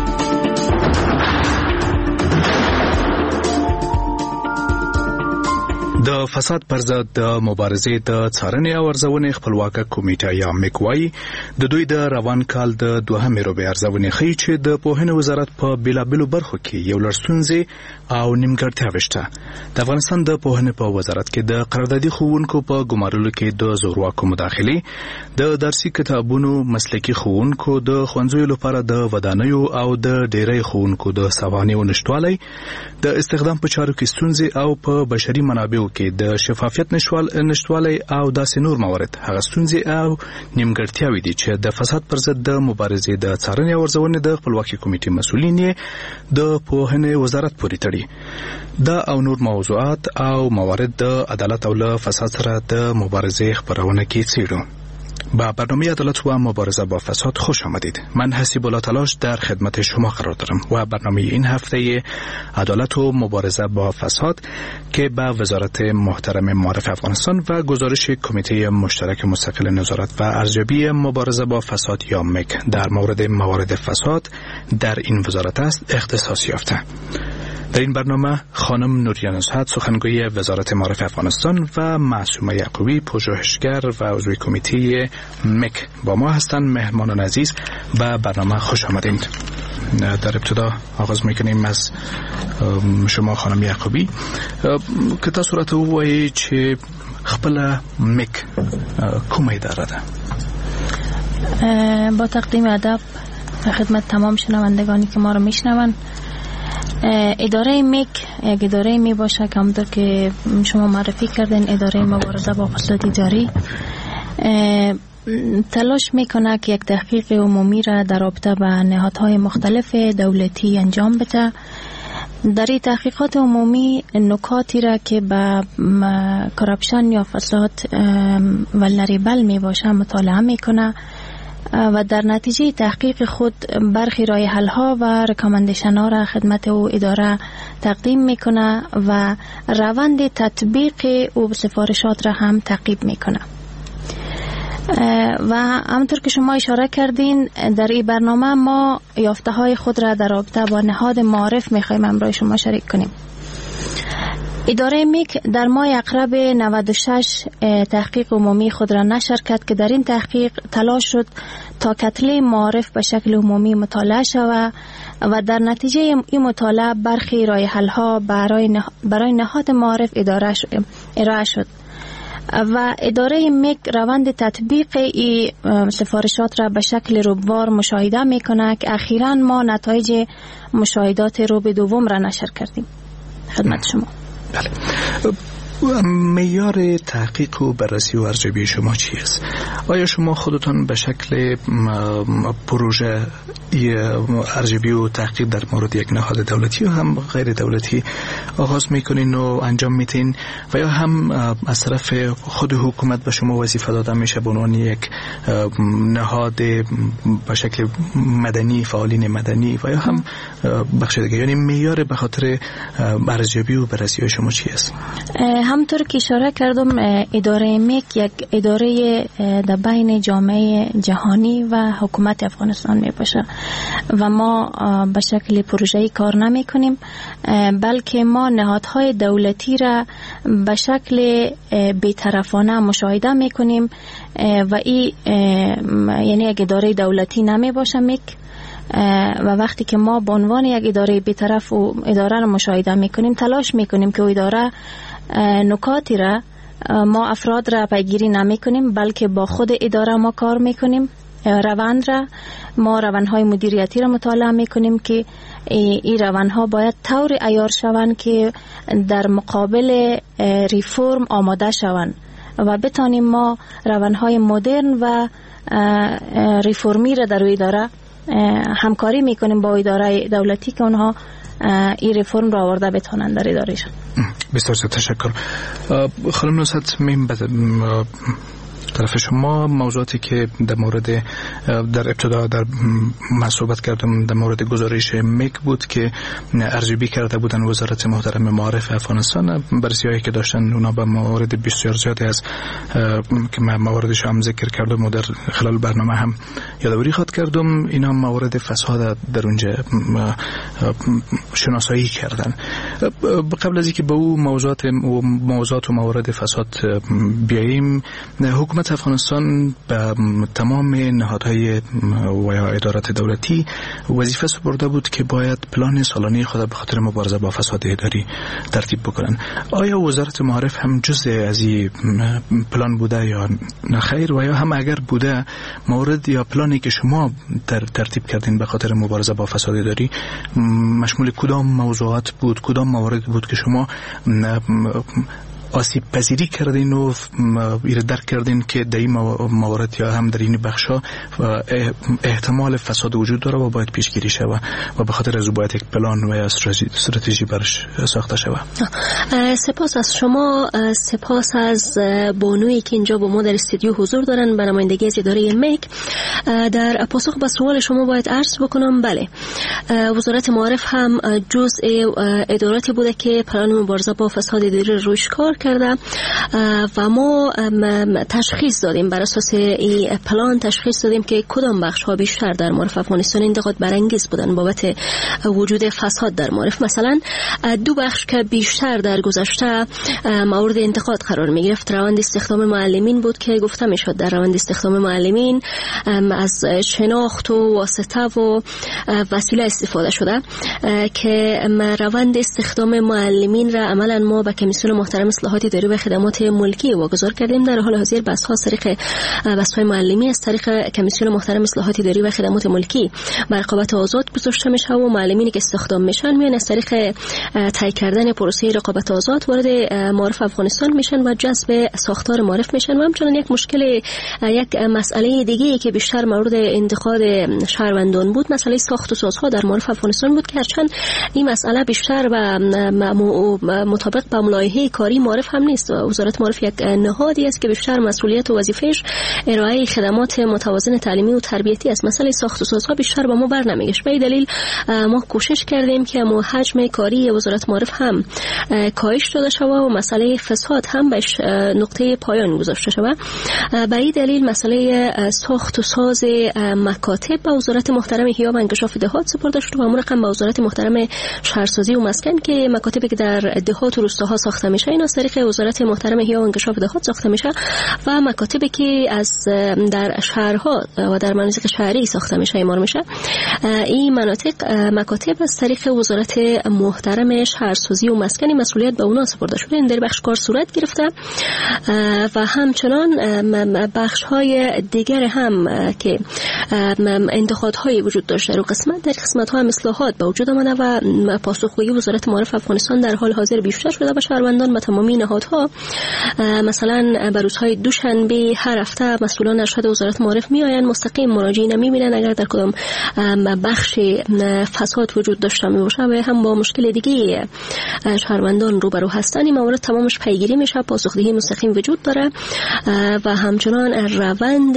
د فساد پر ضد د مبارزې د څارنې او ارزونې خپلواکه کمیټه یا میکوای د دوی د روان کال د دوهمې روبې ارزونې ښیي چې د پوهنې وزارت په بیلابیلو برخو کې یو لړ ستونزې او نیمګړتیاوې شته. د افغانستان د پوهنې په وزارت کې د قراردادي ښوونکو په ګمارلو کې د زورواکو مداخلې، د درسي کتابونو مسلکي ښوونکو د ښوونځیو لپاره د ودانیو او د ډیری ښوونکو د سوانحو نشتوالی، د استخدام په چارو کې ستونزې او په بشري منابعو کې د شفافیت نشتوالی او داسې نور موارد هغه ستونزې او نیمګړتیاوې دي چې د فساد پر ضد د مبارزې د څارنې او ارزونې د خپلواکي کمیټې مسؤلین یې د پوهنې وزارت پورې تړي. دا او نور موضوعات او موارد د عدالت او له فساد سره د مبارزې خپرونه کې څیړو. با برنامه عدالت و مبارزه با فساد خوش آمدید. من حسیب الله تلاش در خدمت شما قرار دارم و برنامه این هفته عدالت و مبارزه با فساد که به وزارت محترم معارف افغانستان و گزارش کمیته مشترک مستقل نظارت و ارزیابی مبارزه با فساد یا مک در مورد موارد فساد در این وزارت است اختصاص یافته. در این برنامه خانم نوریه نزهت سخنگوی وزارت معارف افغانستان و معصومه یعقوبی پژوهشگر و عضو کمیته مک با ما هستند. مهمانان عزیز به برنامه خوش آمدید. در ابتدا آغاز میکنیم از شما خانم یعقوبی که تا صورت وایي چې خپل مک کومه اداره ده. با تقدیم ادب خدمت تمام شنوندگانی که ما رو میشنون، اداره میک یک اداره می باشه که همونطور که شما معرفی کردین اداره مبارزه با فساد اداری تلاش میکنه که یک تحقیق عمومی را در رابطه با نهادهای مختلف دولتی انجام بده. در این تحقیقات عمومی نکاتی را که به کراپشن یا فساد ولنریبل می باشه مطالعه میکنه و در نتیجه تحقیق خود برخی راه حل ها و رکامندیشن ها را خدمت او اداره تقدیم میکنه و روند تطبیق او سفارشات را هم تعقیب میکنه. و همونطور که شما اشاره کردین در این برنامه ما یافته های خود را در رابطه با نهاد معارف میخوایم همراه شما شریک کنیم. اداره میک در ماه اقرب نود و شش تحقیق عمومی خود را نشر کرد که در این تحقیق تلاش شد تا کتله معارف به شکل عمومی مطالعه شود و در نتیجه این مطالعه برخی راه حل ها برای نه... برای نهاد معارف اداره ش... ارائه شد و اداره میک روند تطبیق این سفارشات را به شکل ربوار مشاهده میکنه که اخیراً ما نتایج مشاهدات ربع دوم را نشر کردیم خدمت شما. بله. معیار تحقیق و بررسی و ارزیابی شما چی است؟ آیا شما خودتان به شکل پروژه ارزیابی و تحقیق در مورد یک نهاد دولتی و هم غیر دولتی آغاز میکنین و انجام میتین و یا هم از طرف خود حکومت به شما وظیفه داده میشه به عنوان یک نهاد به شکل مدنی، فعالین مدنی و یا هم بخش دیگه؟ یعنی معیار به خاطر ارزیابی و بررسی شما چی است؟ همطور که اشاره کردم اداره میک یک اداره در بین جامعه جهانی و حکومت افغانستان می باشه و ما به شکل پروژه‌ای کار نمی کنیم بلکه ما نهادهای دولتی را به شکل بی‌طرفانه مشاهده می کنیم و این یعنی یک اداره دولتی نمی باشه میک و وقتی که ما به عنوان یک اداره بی‌طرف و اداره را مشاهده می کنیم تلاش می کنیم که اداره نکاتی را ما افراد را پیگیری نمی کنیم بلکه با خود اداره ما کار می کنیم. روند را ما روندهای مدیریتی را مطالعه می کنیم که این روندها باید طور عیار شوند که در مقابل ریفورم آماده شوند و بتانیم ما روندهای مدرن و ریفورمی را در اداره همکاری می کنیم با اداره دولتی که اونها این ریفورم را آورده بتونن در ادارهشان. بسیار تشکر. خانم نصرت میم طرف شما موضوعاتی که در مورد در ابتدا در من صحبت کردم در مورد گزارش میک بود که ارزیابی کرده بودن وزارت محترم معارف افغانستان، بررسی‌هایی که داشتن اونا به موارد بسیار زیادی از که من مواردش هم ذکر کردم و در خلال برنامه هم یادآوری خواهد کردم، اینا موارد فساد در اونجا شناسایی کردن. قبل از اینکه به اون موضوعات و موضوعات و موارد فساد بیاییم، حکومت افغانستان به تمام نهادهای و یا ادارات دولتی وظیفه سپرده بود که باید پلان سالانه خود به خاطر مبارزه با فساد اداری ترتیب بکنن. آیا وزارت معارف هم جزء از این پلان بوده یا نخیر و یا هم اگر بوده مورد یا پلانی که شما در ترتیب کردین به خاطر مبارزه با فساد اداری مشمول کدام موضوعات بود، کدام موارد بود که شما آسیب پذیری کردین و ایره درک کردین که در این موارد یا هم در این بخشا احتمال فساد وجود داره و باید پیشگیری شود و به خاطر از باید یک پلان و یا استراتژی برش ساخته شود؟ سپاس از شما، سپاس از بانویی که اینجا با ما در استودیو حضور دارن به نمایندگی از اداره میک. در پاسخ به سوال شما باید عرض بکنم بله، وزارت معارف هم جزء اداراتی بوده که پلان مبارزه با فساد اداری روش کار کرده و ما تشخیص دادیم، بر اساس این پلان تشخیص دادیم که کدام بخش ها بیشتر در معارف افغانستان انتقاد برانگیز بودن بابت وجود فساد در معارف. مثلا دو بخش که بیشتر در گذشته مورد انتقاد قرار می گرفت، روند استخدام معلمین بود که گفته می شد در روند استخدام معلمین از شناخت و واسطه و وسیله استفاده شده که روند استخدام معلمین را عملا ما به کمیسیون محترم اصلاحات اداری و خدمات ملکی واگذار کردیم. در حال حاضر بحث ها از طریق بحث های معلمی از طریق کمیسیون محترم اصلاحات اداری و خدمات ملکی بر رقابت آزاد گذاشته میشه و معلمینی که استخدام میشن میان از طریق طی کردن پروسه رقابت آزاد وارد معارف افغانستان میشن و جذب ساختار معارف میشن. و همچنین یک مشکل یک مسئله دیگه که بیشتر مورد انتقاد شهروندان بود مسئله ساخت و سازها در معارف افغانستان بود که هرچند این مسئله بیشتر و مطابق با ملایحه کاری معارف هم نیست. وزارت معارف یک نهادی است که بیشتر مسئولیت و وظیفه‌اش ارائه خدمات متوازن تعلیمی و تربیتی است. مسئله ساخت و سازها بیشتر با ما بر نمیگشت. به دلیل ما کوشش کردیم که ما حجم کاری وزارت معارف هم کاهش داده شود و مسئله فساد هم به نقطه پایان گذاشته شود. به این دلیل مسئله ساخت و ساز مکاتب به وزارت محترم احیا و انکشاف دهات سپرده شد و همون رقم به وزارت محترم شهرسازی و مسکن که مکاتبی که در دهات و روستاها ساخته میشه این از طریق وزارت محترم احیا و انکشاف دهات ساخته میشه و مکاتبی که از در شهرها و در مناطق شهری ساخته میشه اعمار میشه این مناطق مکاتب از طریق وزارت محترم شهرسازی و مسکن مسئولیت به اونا سپرده شده. این در بخش کار صورت گرفته و همچنان بخش های دیگر هم که انتقادهای وجود داشته رو قسمت در قسمت ها هم اصلاحات به وجود آمده و پاسخگویی وزارت معارف افغانستان در حال حاضر بیشتر شده و شهروندان به تمامی نهادها مثلا به روزهای دوشنبه هر هفته مسئولان ارشد وزارت معارف میآیند مستقیم مراجعین میبینن اگر در کدام بخش فساد وجود داشته میباشه و هم با مشکل دیگه شهروندان روبرو هستن این موارد تمامش پیگیری میشه، پاسخدهی مستقیم وجود داره و همچنان روند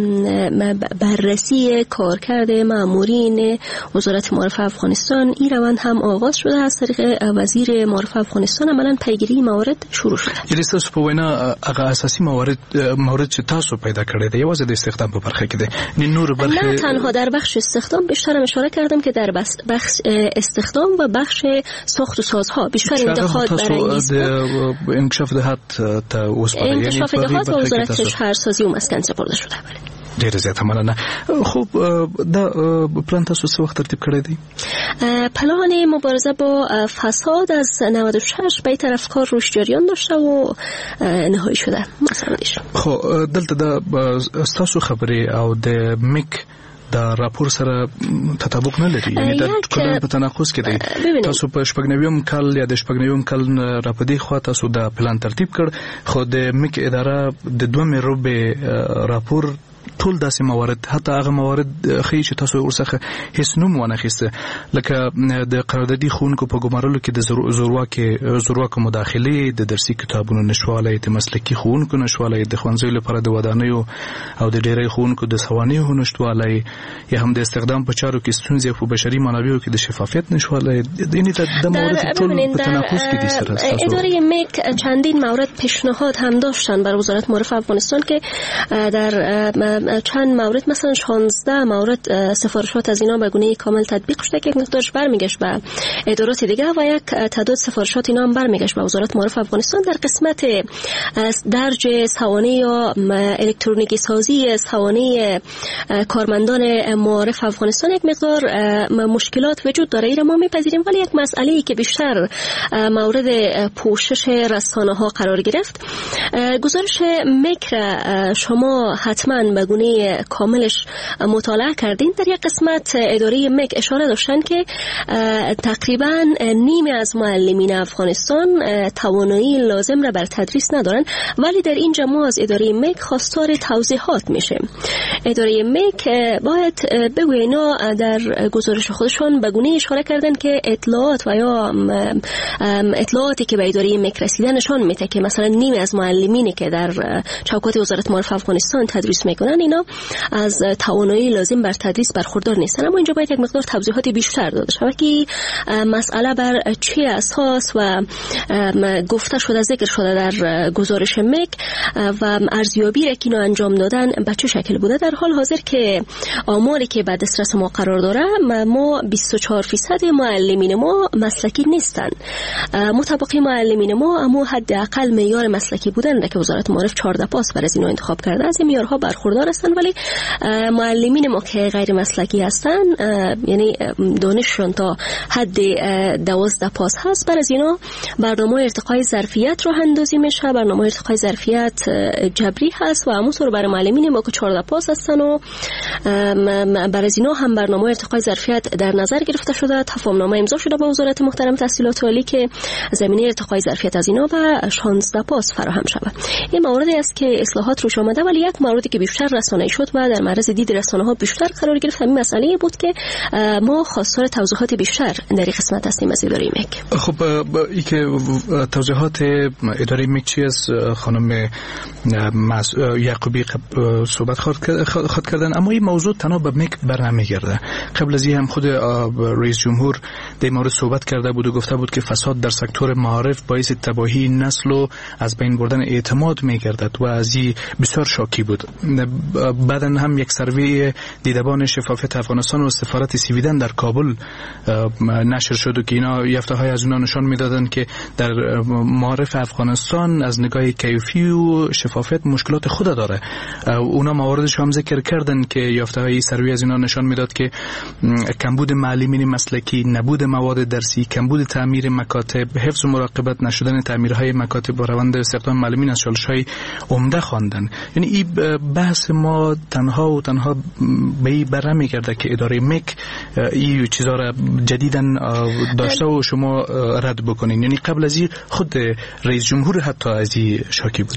بررسی کارکرد مامورین وزارت معارف افغانستان این روند هم آغاز شده از طریق وزیر معارف افغانستان. عملا پیگیری موارد شروع شده. یعنی تاسو په وینا هغه اساسي موارد موارد چې تاسو پیدا کړی دی یوازې د استخدام په برخه کې دی نه نور برخه نه تنها در بخش استخدام بیشتر اشاره کردم که در بخش استخدام و بخش ساخت و سازها بیشتر انتقاد برانگیز بود. انکشاف دهات ته وسپاره یعنی انکشاف دهات و وزارت شهرسازی و مسکن سپرده شده. بله ډیر زیات مننه. خب دا پلان تاسو څه وخت ترتیب کړی دی؟ پلان مبارزه با فساد از نود و شش به طرف کار روش جریان داشته و نهایی شده مثلا دیش. خب دلته دا تاسو خبرې او د میک دا راپور سره تطابق نه لري یعنی دا کله په تناقض کې دی. تاسو په شپږنویم کال یا د شپږنویم کال راپدې خو تاسو دا پلان ترتیب کړ خو د میک اداره د دوه مې روبه راپور ټول داسې موارد حتی هغه موارد خې چې تاسو ورڅخه هیڅ نوم ونه خسته لکه د قراردادي خونکو په ګمارلو کې د زورواکي زورواکو مداخله د درسي کتابونو نشواله د مسلکي خونکو نشواله د خوانځي لپاره د ودانیو او د ډېرې خونکو د سوانیو نشواله یا هم د استخدام په چارو کې ستونزې په بشري منابعو کې د شفافیت نشواله یعنی د موارد ټول په تناقض کې دي سره تاسو اداره میک چندین مورد پیشنهاد هم داشتن بر وزارت معارف افغانستان که در چند مورد مثلا شانزده مورد سفارشات از اینا به گونه کامل تطبیق شده که یک مقدارش برمیگشت به ادارات دیگه و یک تعداد سفارشات اینا هم برمیگشت به وزارت معارف افغانستان. در قسمت درج سوانه یا الکترونیکی سازی سوانه کارمندان معارف افغانستان یک مقدار مشکلات وجود داره. این ما میپذیریم ولی یک مسئله‌ای که بیشتر مورد پوشش رسانه ها قرار گرفت گزارش مکر شما حتما به گونه کاملش مطالعه کردین. در یک قسمت اداره مک اشاره داشتن که تقریبا نیمی از معلمین افغانستان توانایی لازم را بر تدریس ندارن ولی در اینجا ما از اداره مک خواستار توضیحات میشه. اداره مک باید بگو اینا در گزارش خودشون به گونه اشاره کردن که اطلاعات و یا اطلاعاتی که به اداره مک رسیدن نشان میده که مثلا نیمی از معلمینی که در چوکات وزارت معارف افغانستان تدریس میکنن اینا از توانایی لازم بر تدریس برخوردار نیستن. اما اینجا باید یک مقدار توضیحات بیشتر داده شود که مسئله بر چه اساس و گفته شده ذکر شده در گزارش مک و ارزیابی را که اینا انجام دادن به چه شکل بوده. در حال حاضر که آماری که بعد دسترس ما قرار داره، ما بیست و چهار درصد معلمین ما مسلکی نیستن. مطابق معلمین ما اما حداقل معیار مسلکی بودن را که وزارت معارف چهارده پاس بر از اینا انتخاب کرده از این معیارها برخوردار هستن، ولی معلمین ما که غیر مسلکی هستن یعنی دانششون تا حد دوازده پاس هست، بر از اینا برنامه ارتقای ظرفیت راه اندازی میشه. برنامه ارتقای ظرفیت جبری هست و همونطور برای معلمین ما که چهارده پاس هستن و بر از اینا هم برنامه ارتقای ظرفیت در نظر گرفته شده. تفاهمنامه امضا شده با وزارت محترم تحصیلات عالی که زمینه ارتقای ظرفیت از اینا به شانزده پاس فراهم شود. این موردی است که اصلاحات روش آمده، ولی یک موردی که بیشتر رسانه‌ای شد و در معرض دید رسانه‌ها بیشتر قرار گرفت همین مسئله بود که ما خواستار توضیحات بیشتر در این قسمت هستیم از اداره مک. خب این که توضیحات اداره مک چی از خانم یعقوبی صحبت خواهد کردن، اما این موضوع تنها به مک برنمیگرده. قبل از این هم خود رئیس جمهور در مورد صحبت کرده بود و گفته بود که فساد در سکتور معارف باعث تباهی نسل و از بین بردن اعتماد میگردد و از این بسیار شاکی بود. بعداً هم یک سروی دیدبان شفافیت افغانستان و سفارت سویدن در کابل نشر شد و که اینا یافته های از اونا نشان میدادن که در معارف افغانستان از نگاه کیفی و شفافیت مشکلات خود داره. اونا مواردش هم ذکر کردن که یافته های سروی از اینا نشان میداد که کمبود معلمین مسلکی، نبود مواد درسی، کمبود تعمیر مکاتب، حفظ و مراقبت نشدن تعمیرهای مکاتب و روند استخدام معلمین از چالش‌های عمده خواندن. یعنی این بحث ما تنها و تنها به این بر نمیگرده که اداره مک این چیزا را جدیداً داشته و شما رد بکنین. یعنی قبل از این خود رئیس جمهور حتی از این شاکی بوده.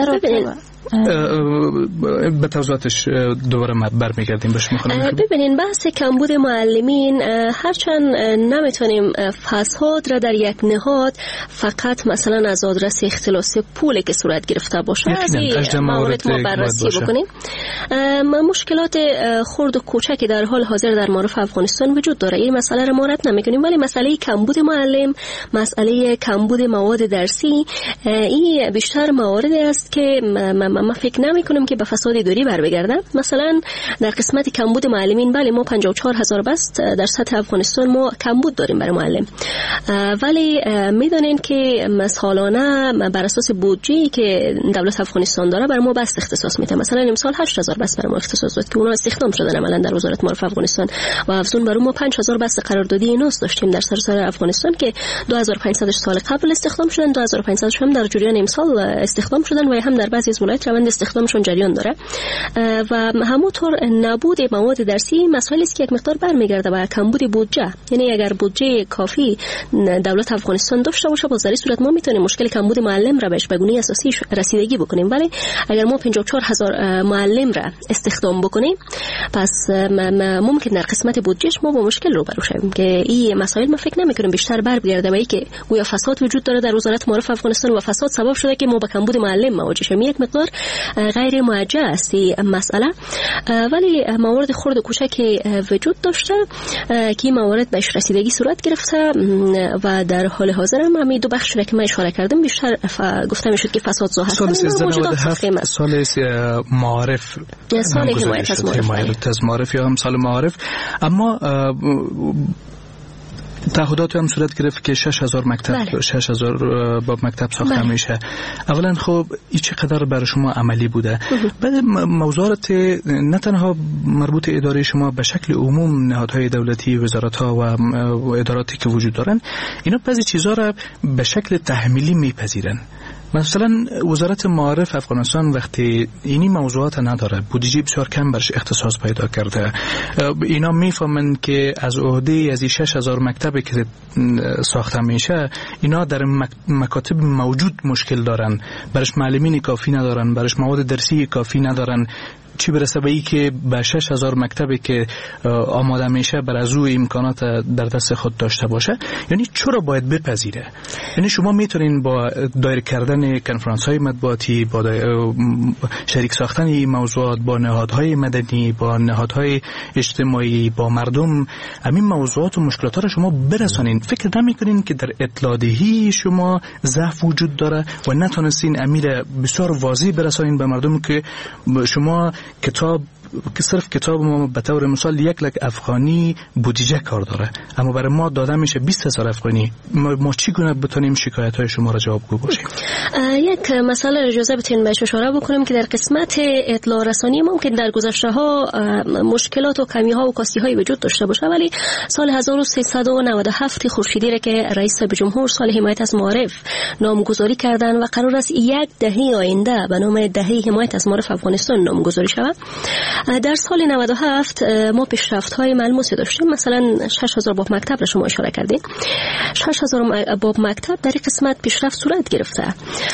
به توضیحاتش دوباره برمیگردیم به شما خانم. ببینین بحث کمبود معلمین، هرچند نمیتونیم فساد را در یک نهاد فقط مثلا از آدرس اختلاس پولی که صورت گرفته باشه از این موارد ما بررسی بکنیم. مشکلات خرد و کوچکی در حال حاضر در معارف افغانستان وجود داره، این مسئله را ما رد نمیکنیم، ولی مسئله کمبود معلم، مسئله کمبود مواد درسی، این بیشتر مواردی است که ما فکر نمی کنم که به فساد اداری بر بگردم. مثلا در قسمت کمبود معلمین، بله ما پنجاه و چهار هزار بست در سطح افغانستان ما کمبود داریم برای معلم، ولی میدونین که سالانه بر اساس بودجه‌ای که دولت افغانستان داره بر ما بست اختصاص میده. مثلا امسال هشت هزار بست برای ما اختصاص داد که اونا استخدام شدن عملا در وزارت معارف افغانستان و افزون بر ما پنج هزار بست قراردادی ایناس داشتیم در سراسر افغانستان که دو هزار و پانصد سال قبل استخدام شدن، دو هزار و پانصد هم در جریان امسال استخدام شدن و هم در بعضی از ولایت روند استخدامشون جریان داره. و همونطور نبود مواد درسی مسائلی است که یک مقدار برمیگرده به کمبود بودجه. یعنی اگر بودجه کافی دولت افغانستان داشته باشه باز در این صورت ما میتونیم مشکل کمبود معلم را بهش به گونه اساسی رسیدگی بکنیم، ولی اگر ما پنجاه و چهار هزار معلم را استخدام بکنیم پس ممکن در قسمت بودجهش ما با مشکل روبرو شویم که این مسائل ما فکر نمیکنیم بیشتر برگرده به اینکه گویا فساد وجود داره در وزارت معارف افغانستان و فساد سبب شده که ما با کمبود معلم مواجه شویم. یک مقدار غیر موجه است این مسئله، ولی موارد خرد و کوچک وجود داشته که این موارد بهش رسیدگی صورت گرفته و در حال حاضر هم همین دو بخش را که من اشاره کردم بیشتر گفته میشد که فساد ظاهر شده. سال معارف سال حمایت از معارف از معارف یا هم سال معارف، اما تعهدات هم صورت گرفت که شش هزار مکتب بله. شش هزار باب مکتب ساخته بله. میشه. اولا خب این چقدر برای شما عملی بوده؟ بعد موضوعات نه تنها مربوط اداره شما به شکل عموم نهادهای دولتی، وزارت‌ها و اداراتی که وجود دارن، اینا بعضی چیزا را به شکل تحمیلی میپذیرن. مثلا وزارت معارف افغانستان وقتی اینی موضوعات نداره، بودجه بسیار کم برش اختصاص پیدا کرده، اینا میفهمن که از عهده از این شش هزار مکتبی که ساخته میشه اینا در مکاتب موجود مشکل دارن، برش معلمین کافی ندارن، برش مواد درسی کافی ندارن. چی برسه به ای که به شش هزار مکتبی که آماده میشه بر از او امکانات در دست خود داشته باشه، یعنی چرا باید بپذیره؟ یعنی شما میتونین با دایر کردن کنفرانس های مطبوعاتی، با شریک ساختن این موضوعات با نهادهای مدنی، با نهادهای اجتماعی، با مردم، همین موضوعات و مشکلات را شما برسانین. فکر نمیکنین که در اطلاع دهی شما ضعف وجود داره و نتونستین امیر بسیار واضح برسانین به مردم که شما کتاب که صرف کتاب ما به طور مثال یک لک افغانی بودجه کار داره، اما برای ما داده میشه بیست هزار افغانی. ما, ما چگونه بتونیم شکایت های شما را جوابگو باشیم؟ یک مسئله اجازه بدین بهش اشاره بکنم که در قسمت اطلاع رسانی ممکن در گذشته ها مشکلات و کمی ها و کاستی های وجود داشته باشه، ولی سال هزار و سیصد و نود و هفت خورشیدی را که رئیس جمهور سال حمایت از معارف نامگذاری کردن و قرار است یک دهه آینده به نام دهه حمایت از معارف افغانستان نامگذاری شود، در سال نود و هفت ما پیشرفت‌های ملموسی داشتیم. مثلا شش هزار باب مکتب را شما اشاره کردید. شش هزار باب مکتب در این قسمت پیشرفت صورت گرفته.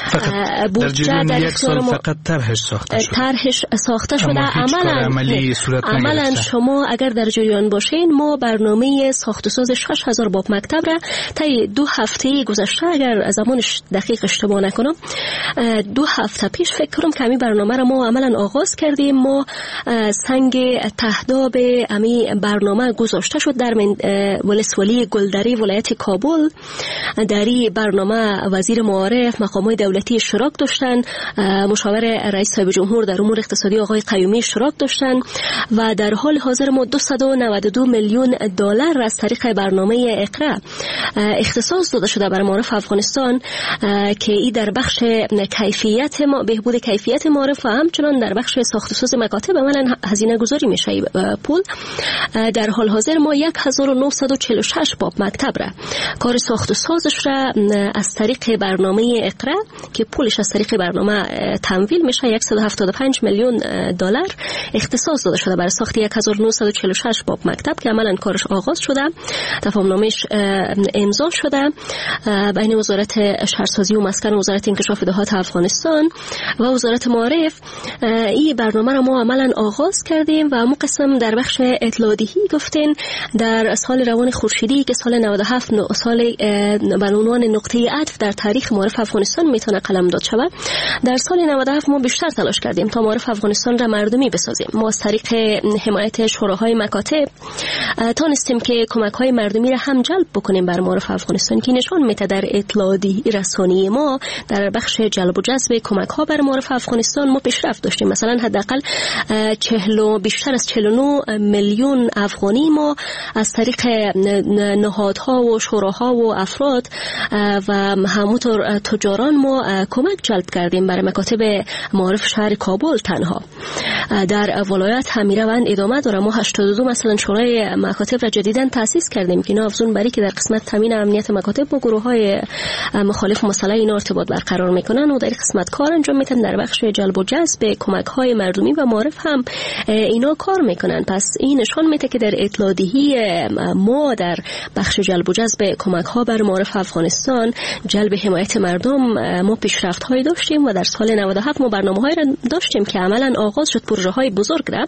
در جریان یک سال فقط طرحش ساخته شده. طرحش ساخته شده. عملاً عملی صورت عملاً شما اگر در جریان باشین، ما برنامه ساخت و ساز شش هزار باب مکتب را طی دو هفته گذشته، اگر زمانش دقیق اشتباه نکنم، دو هفته پیش فکر کنم کمی برنامه را ما عملاً آغاز کردیم. ما سنگ تهداب امی برنامه گذاشته شد در ولسوالی گلدری ولایت کابل. در این برنامه وزیر معارف، مقامات دولتی اشتراک داشتن، مشاور رئیس صاحب جمهور در امور اقتصادی آقای قیومی اشتراک داشتن و در حال حاضر ما دویست و نود و دو میلیون دلار از طریق برنامه اقرا اختصاص داده شده برای معارف افغانستان که این در بخش کیفیت ما بهبود کیفیت معارف و همچنان در بخش ساخت و ساز مکاتب عملاً هزینه گذاری میشه پول. در حال حاضر ما هزار و نهصد و چهل و شش باب مکتب را کار ساخت و سازش را از طریق برنامه اقرا که پولش از طریق برنامه تمویل میشه صد و هفتاد و پنج میلیون دلار اختصاص داده شده برای ساخت هزار و نهصد و چهل و شش باب مکتب که عملاً کارش آغاز شده، تفاهمنامه‌اش امضا شده بین وزارت شهرسازی و مسکن و وزارت انکشاف دهات افغانستان و وزارت معارف. این برنامه را ما عملاً آغاز کردیم و مو قسم در بخش اطلاع دهی گفتین در سال روان خورشیدی که سال نود و هفت سال به عنوان نقطه عطف در تاریخ معارف افغانستان میتونه قلمداد شود. در سال نود و هفت ما بیشتر تلاش کردیم تا معارف افغانستان را مردمی بسازیم. ما از طریق حمایت شوراهای مکاتب تونستیم که کمک‌های مردمی را هم جلب بکنیم بر معارف افغانستان که نشان میده در اطلاع دهی رسانی ما در بخش جلب و جذب کمک‌ها بر معارف افغانستان ما پیشرفت داشتیم. مثلا حداقل چهل بیشتر از چهل و نه میلیون افغانی ما از طریق نهادها و شوراها و افراد و همونطور تجاران ما کمک جلب کردیم برای مکاتب معارف شهر کابل. تنها در ولایت همیروند ادامه داره. ما هشتاد و دو مثلا شورای مکاتب را جدیداً تأسیس کردیم که اینا افزون بری که در قسمت تامین امنیت مکاتب با گروه‌های مخالف مسلح اینا ارتباط برقرار میکنن و در قسمت کار انجام میدن. در بخش جلب و جذب کمک‌های مردمی و معارف هم اینا کار میکنن. پس این نشان میده که در اطلاع دهی ما در بخش جلب و جذب کمک ها بر معارف افغانستان، جلب حمایت مردم، ما پیشرفت هایی داشتیم و در سال نود و هفت ما برنامه هایی را داشتیم که عملا آغاز شد، پروژه های بزرگ را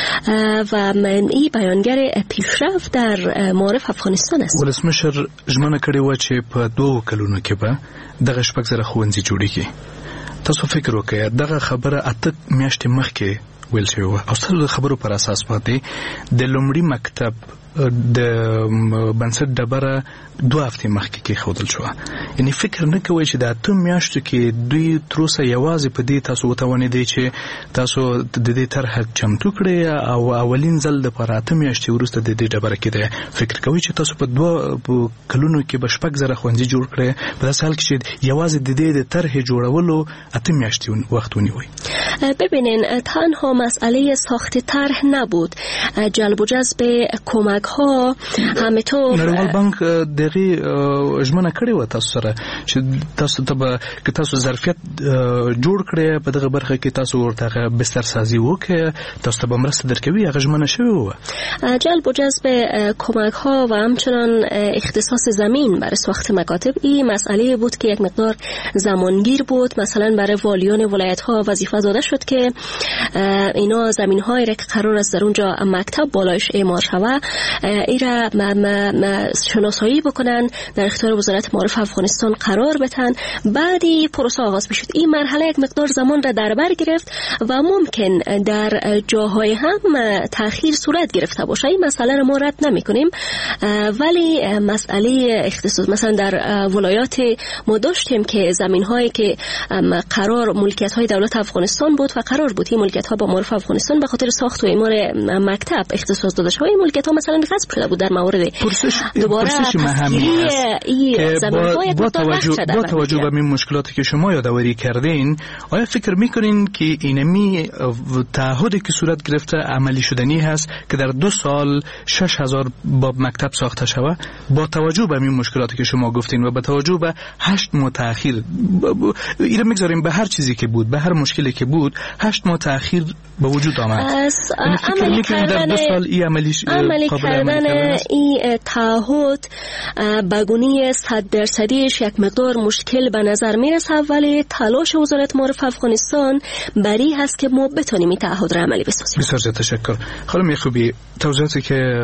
و این بیانگر پیشرفت در معارف افغانستان است. ولسمشر ژمنه کړې و چې په دوه کلونو کې به دغه شپږ زره ښوونځي جوړیږي. تاسو فکر وکړئ دغه خبره اته میاشتې مخکې ویل شوی و او ستاسو د خبرو پر اساس باندې د لومړي مکتب د بنسټ ډبره دوه هفتې مخکې کېښودل شوه. یعنی فکر نه کوئ چې د اته میاشتو کې دوی تر اوسه یوازې په دې تاسو وتوانېدئ چې تاسو د دې طرحه چمتو کړئ او اولین ځل دپاره اته میاشتې وروسته د دې ډبره کېدی. فکر کوئ چې تاسو په دوه کلونو کې به شپږ زره ښوونځي جوړ کړئ په داسې حال کې چې یوازې د دې د طرحې جوړولو اته میاشتې وخت ونیوئ؟ ببینین تنها مسئله ساخت طرح نبود، جلب و جذب کمک ها همینطور. نړیوال بانک دغه ژمنه کړې و تاسو سره چې تاسو ته که تاسو ظرفیت جوړ کړئ په دغه برخه کې تاسو ورته بستر سازي وکړئ، تاسو ته به مرسته درکوي. هغه ژمنه شوې و. جلب و جذب کمک ها و همچنان اختصاص زمین برای ساخت مکاتب این مسئله بود که یک مقدار زمانگیر بود. مثلا برای والیان ولایت ها وظیفه داده شد که اینا زمین هایی را که قرار است در اونجا مکتب بالایش اعمار شود ایرا شناسایی بکنن، در اختیار وزارت معارف افغانستان قرار بدن. بعدی پروسه آغاز بشد. این مرحله یک مقدار زمان را در بر گرفت و ممکن در جاهای هم تأخیر صورت گرفته باشه. این مسئله را ما رد نمی کنیم، ولی مسئله اختصاص مثلا در ولایات ما داشتیم که زمین هایی که قرار ملکیت های دولت افغانستان بود و قرار بود این ملکیت ها با معارف افغانستان به خاطر ساخت و اعمار مکتب اختصاص داده شده. این ملکیت ها مثلا غصب شده بود. در مورد دوباره تسکیری این زمین های با توجه با توجه به این مشکلاتی که شما یادآوری کردین، آیا فکر میکنین که اینمی تعهدی که صورت گرفته عملی شدنی هست که در دو سال شش هزار باب مکتب ساخته شود؟ با توجه به این مشکلاتی که شما گفتین و با توجه به هشت ماه تأخیر، اینا میگذاریم به هر چیزی که بود، به هر مشکلی که بود، هشت ماه تأخیر به وجود آمد. عملی کردن در دو سال این عملی عملی کردن این تعهد بگونی صد درصدیش یک مقدار مشکل به نظر میرسه، ولی تلاش وزارت معارف افغانستان بری هست که ما بتونیم این تعهد را عملی بسازیم. بسیار تشکر. خانم خوبی، توضیحاتی که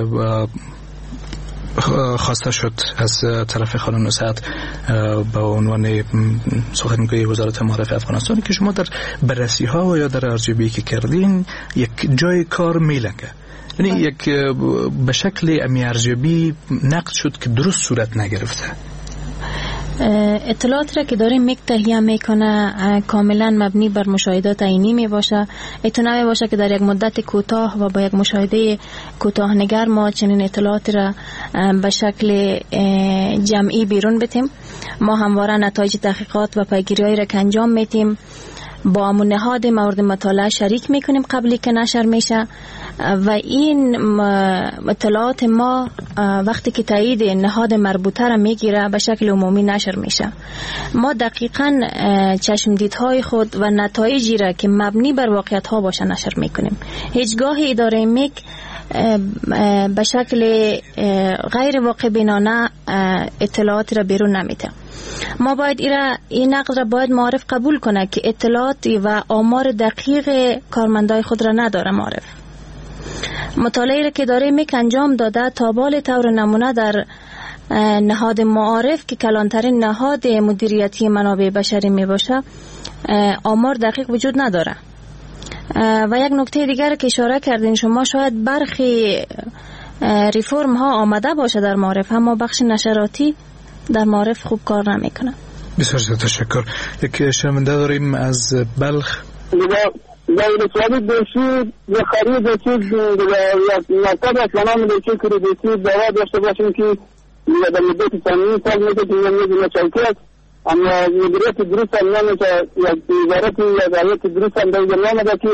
خواسته شد از طرف خانم نصرت به عنوان سخنگوی وزارت معارف افغانستان که شما در بررسی ها و یا در ارزیابی که کردین یک جای کار میلنگه، یعنی یک به شکل امی ارزیابی نقد شد که درست صورت نگرفته. اطلاعات را که داریم میک تهیه میکنه کاملا مبنی بر مشاهدات عینی می باشه. ایتونه می باشه که در یک مدت کوتاه و با یک مشاهده کوتاه نگر ما چنین اطلاعات را به شکل جمعی بیرون بتیم. ما همواره نتایج تحقیقات و پیگیری‌هایی را که انجام میتیم با همون نهاد مورد مطالعه شریک میکنیم قبلی که نشر میشه و این اطلاعات ما وقتی که تایید نهاد مربوطه را میگیره به شکل عمومی نشر میشه. ما دقیقاً چشمدیدهای خود و نتایجی را که مبنی بر واقعیت ها باشه نشر میکنیم. هیچگاه اداره میک به شکل غیر واقع بینانه اطلاعات را بیرون نمیده. ما باید ایرا این نقد را باید معارف قبول کنه که اطلاعات و آمار دقیق کارمندای خود را نداره. معارف مطالعه را که داره میک انجام داده تا بال طور نمونه در نهاد معارف که کلانترین نهاد مدیریتی منابع بشری می باشه آمار دقیق وجود نداره. و یک نکته دیگر که اشاره کردین شما، شاید برخی ریفورم ها آمده باشه در معارف اما بخش نشراتی در معارف خوب کار نمیکنه. بسیار تشکر. یک شنونده داریم از بلخ. دولتواری دوشی یا خرید دوشی یا مکتب اسلام دوشی کری دوشی دوا داشته باشیم که در مدت چندین سال میده که نمیدونه چوکی است، اما مدیریت درست هم نمیشه یا وزارت یا دولت درست هم در نمیده که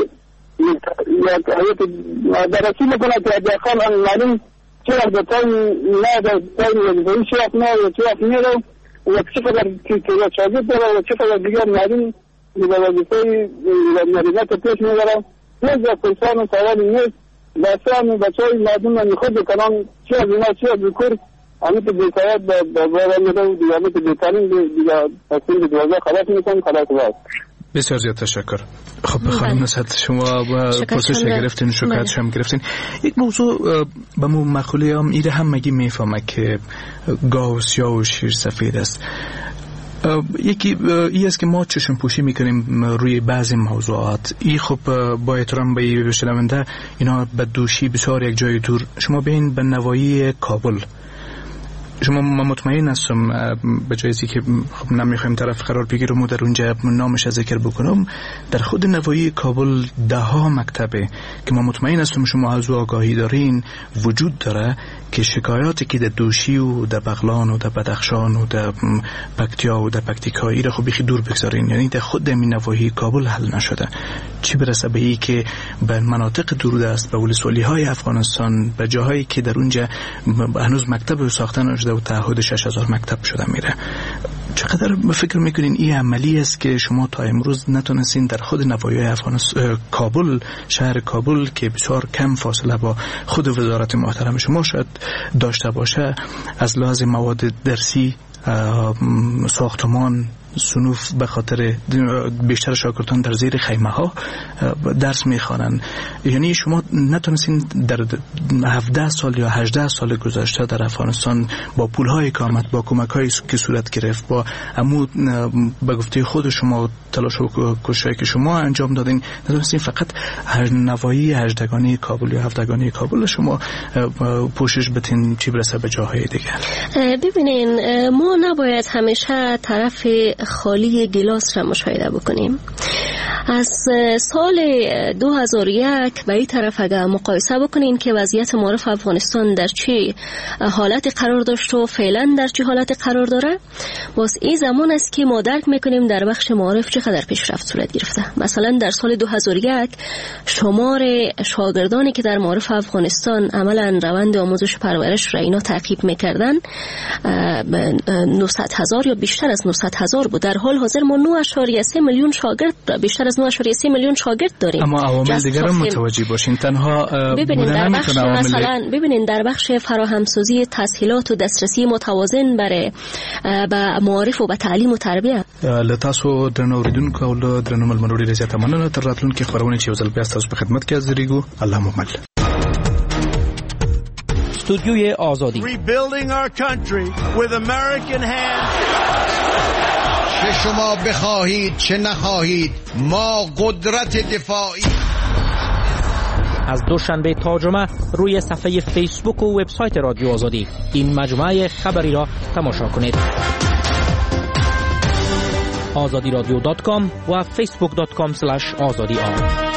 یا درسی میکنه که داخل هم معلوم چه وقت به تایم نه در تایم وزاری چه وقت نه یا چه وقت میره و چه قدر که شاگرد داره و چه قدر دیگر معلوم و وظیفه مدیریت پیش میبره. هیچ از پرسان و سوالی نیست. بسه همین بچه های مردم هم خود بکنم چه از اینا چه از بکر همین که بیتایت با باید میده و دیگه همین که بیترین دیگه تصمیم دوازه خلاص میکنم خلاص باید. بسیار زیاد تشکر. خب خانم نصرت شما پرسش گرفتین، شکایتش هم گرفتین. یک موضوع به مو مقوله هم ایره هم مگی میفهمه که گاو سیاه و شیر سفید است. یکی ای است که ما چشم پوشی میکنیم روی بعضی موضوعات. ای خب با احترام به شنونده اینا به دوشی بسیار یک جای دور. شما بین به نوایی کابل، شما مطمئن هستم به جایزی که خب نمیخوایم طرف قرار بگیرم و در اونجا نامش ذکر بکنم، در خود نوایی کابل ده ها مکتبه که ما مطمئن هستم شما از آگاهی دارین وجود داره که شکایاتی که در دوشی و در بغلان و در بدخشان و در پکتیا و در پکتیکایی را خب بیخی دور بگذارین، یعنی در خود در نواحی کابل حل نشده، چی برسه به ای که به مناطق دوردست، به ولسوالی های افغانستان، به جاهایی که در اونجا هنوز مکتب ساخته نشده و تعهد شش هزار مکتب شده میره. چقدر فکر میکنین این عملی است که شما تا امروز نتونستین در خود نواحی افغانستان، کابل، شهر کابل که بسیار کم فاصله با خود وزارت محترم شما شاید داشته باشه، از لحاظ مواد درسی، ساختمان، صنوف به خاطر بیشتر شاگردان در زیر خیمه ها درس میخوانند. یعنی شما نتونستین در هفده سال یا هجده سال گذشته در افغانستان با پول‌های که آمد، با کمک‌هایی که صورت گرفت، با امو به گفته خود شما تلاش و کوششی که شما انجام دادین، نتونستین فقط نوایی هجدگانی کابل یا هفتگانی کابل شما پوشش بتین چی برسه به جاهای دیگر. ببینین ما نباید همیشه طرف خالی گلاس را مشاهده بکنیم. از سال دو هزار و یک به این طرف اگر مقایسه بکنین که وضعیت معارف افغانستان در چه حالت قرار داشت و فعلا در چه حالت قرار داره، باز این زمان است که ما درک میکنیم در بخش معارف چقدر پیشرفت صورت گرفته. مثلا در سال دو هزار و یک شمار شاگردانی که در معارف افغانستان عملا روند آموزش پرورش را اینا تعقیب میکردن نهصد هزار یا بیشتر از نهصد هزار بود. در حال حاضر ما نه ممیز سه میلیون شاگرد، بیشتر از نه ممیز سه میلیون شاگرد داریم. اما عوامل دیگر هم متوجه باشین. تنها ببینید در بخش مثلا ببینید در بخش فراهمسازی تسهیلات و دسترسی متوازن برای به معارف و به تعلیم و تربیت. لتاسو درنو اوریدونکو او درنو ملمنوري رضایت مننه تر راتلونکي خبرونه چې وزل بیا تاسو په خدمت کې حاضرېږو. الله ممل. استودیوی آزادی. Rebuilding our country with American hands. چه شما بخواهید چه نخواهید ما قدرت دفاعی. از دوشنبه تا جمعه روی صفحه فیسبوک و وبسایت رادیو آزادی این مجموعه خبری را تماشا کنید. آزادی رادیو دات کام و فیسبوک دات کام اسلش آزادی آر.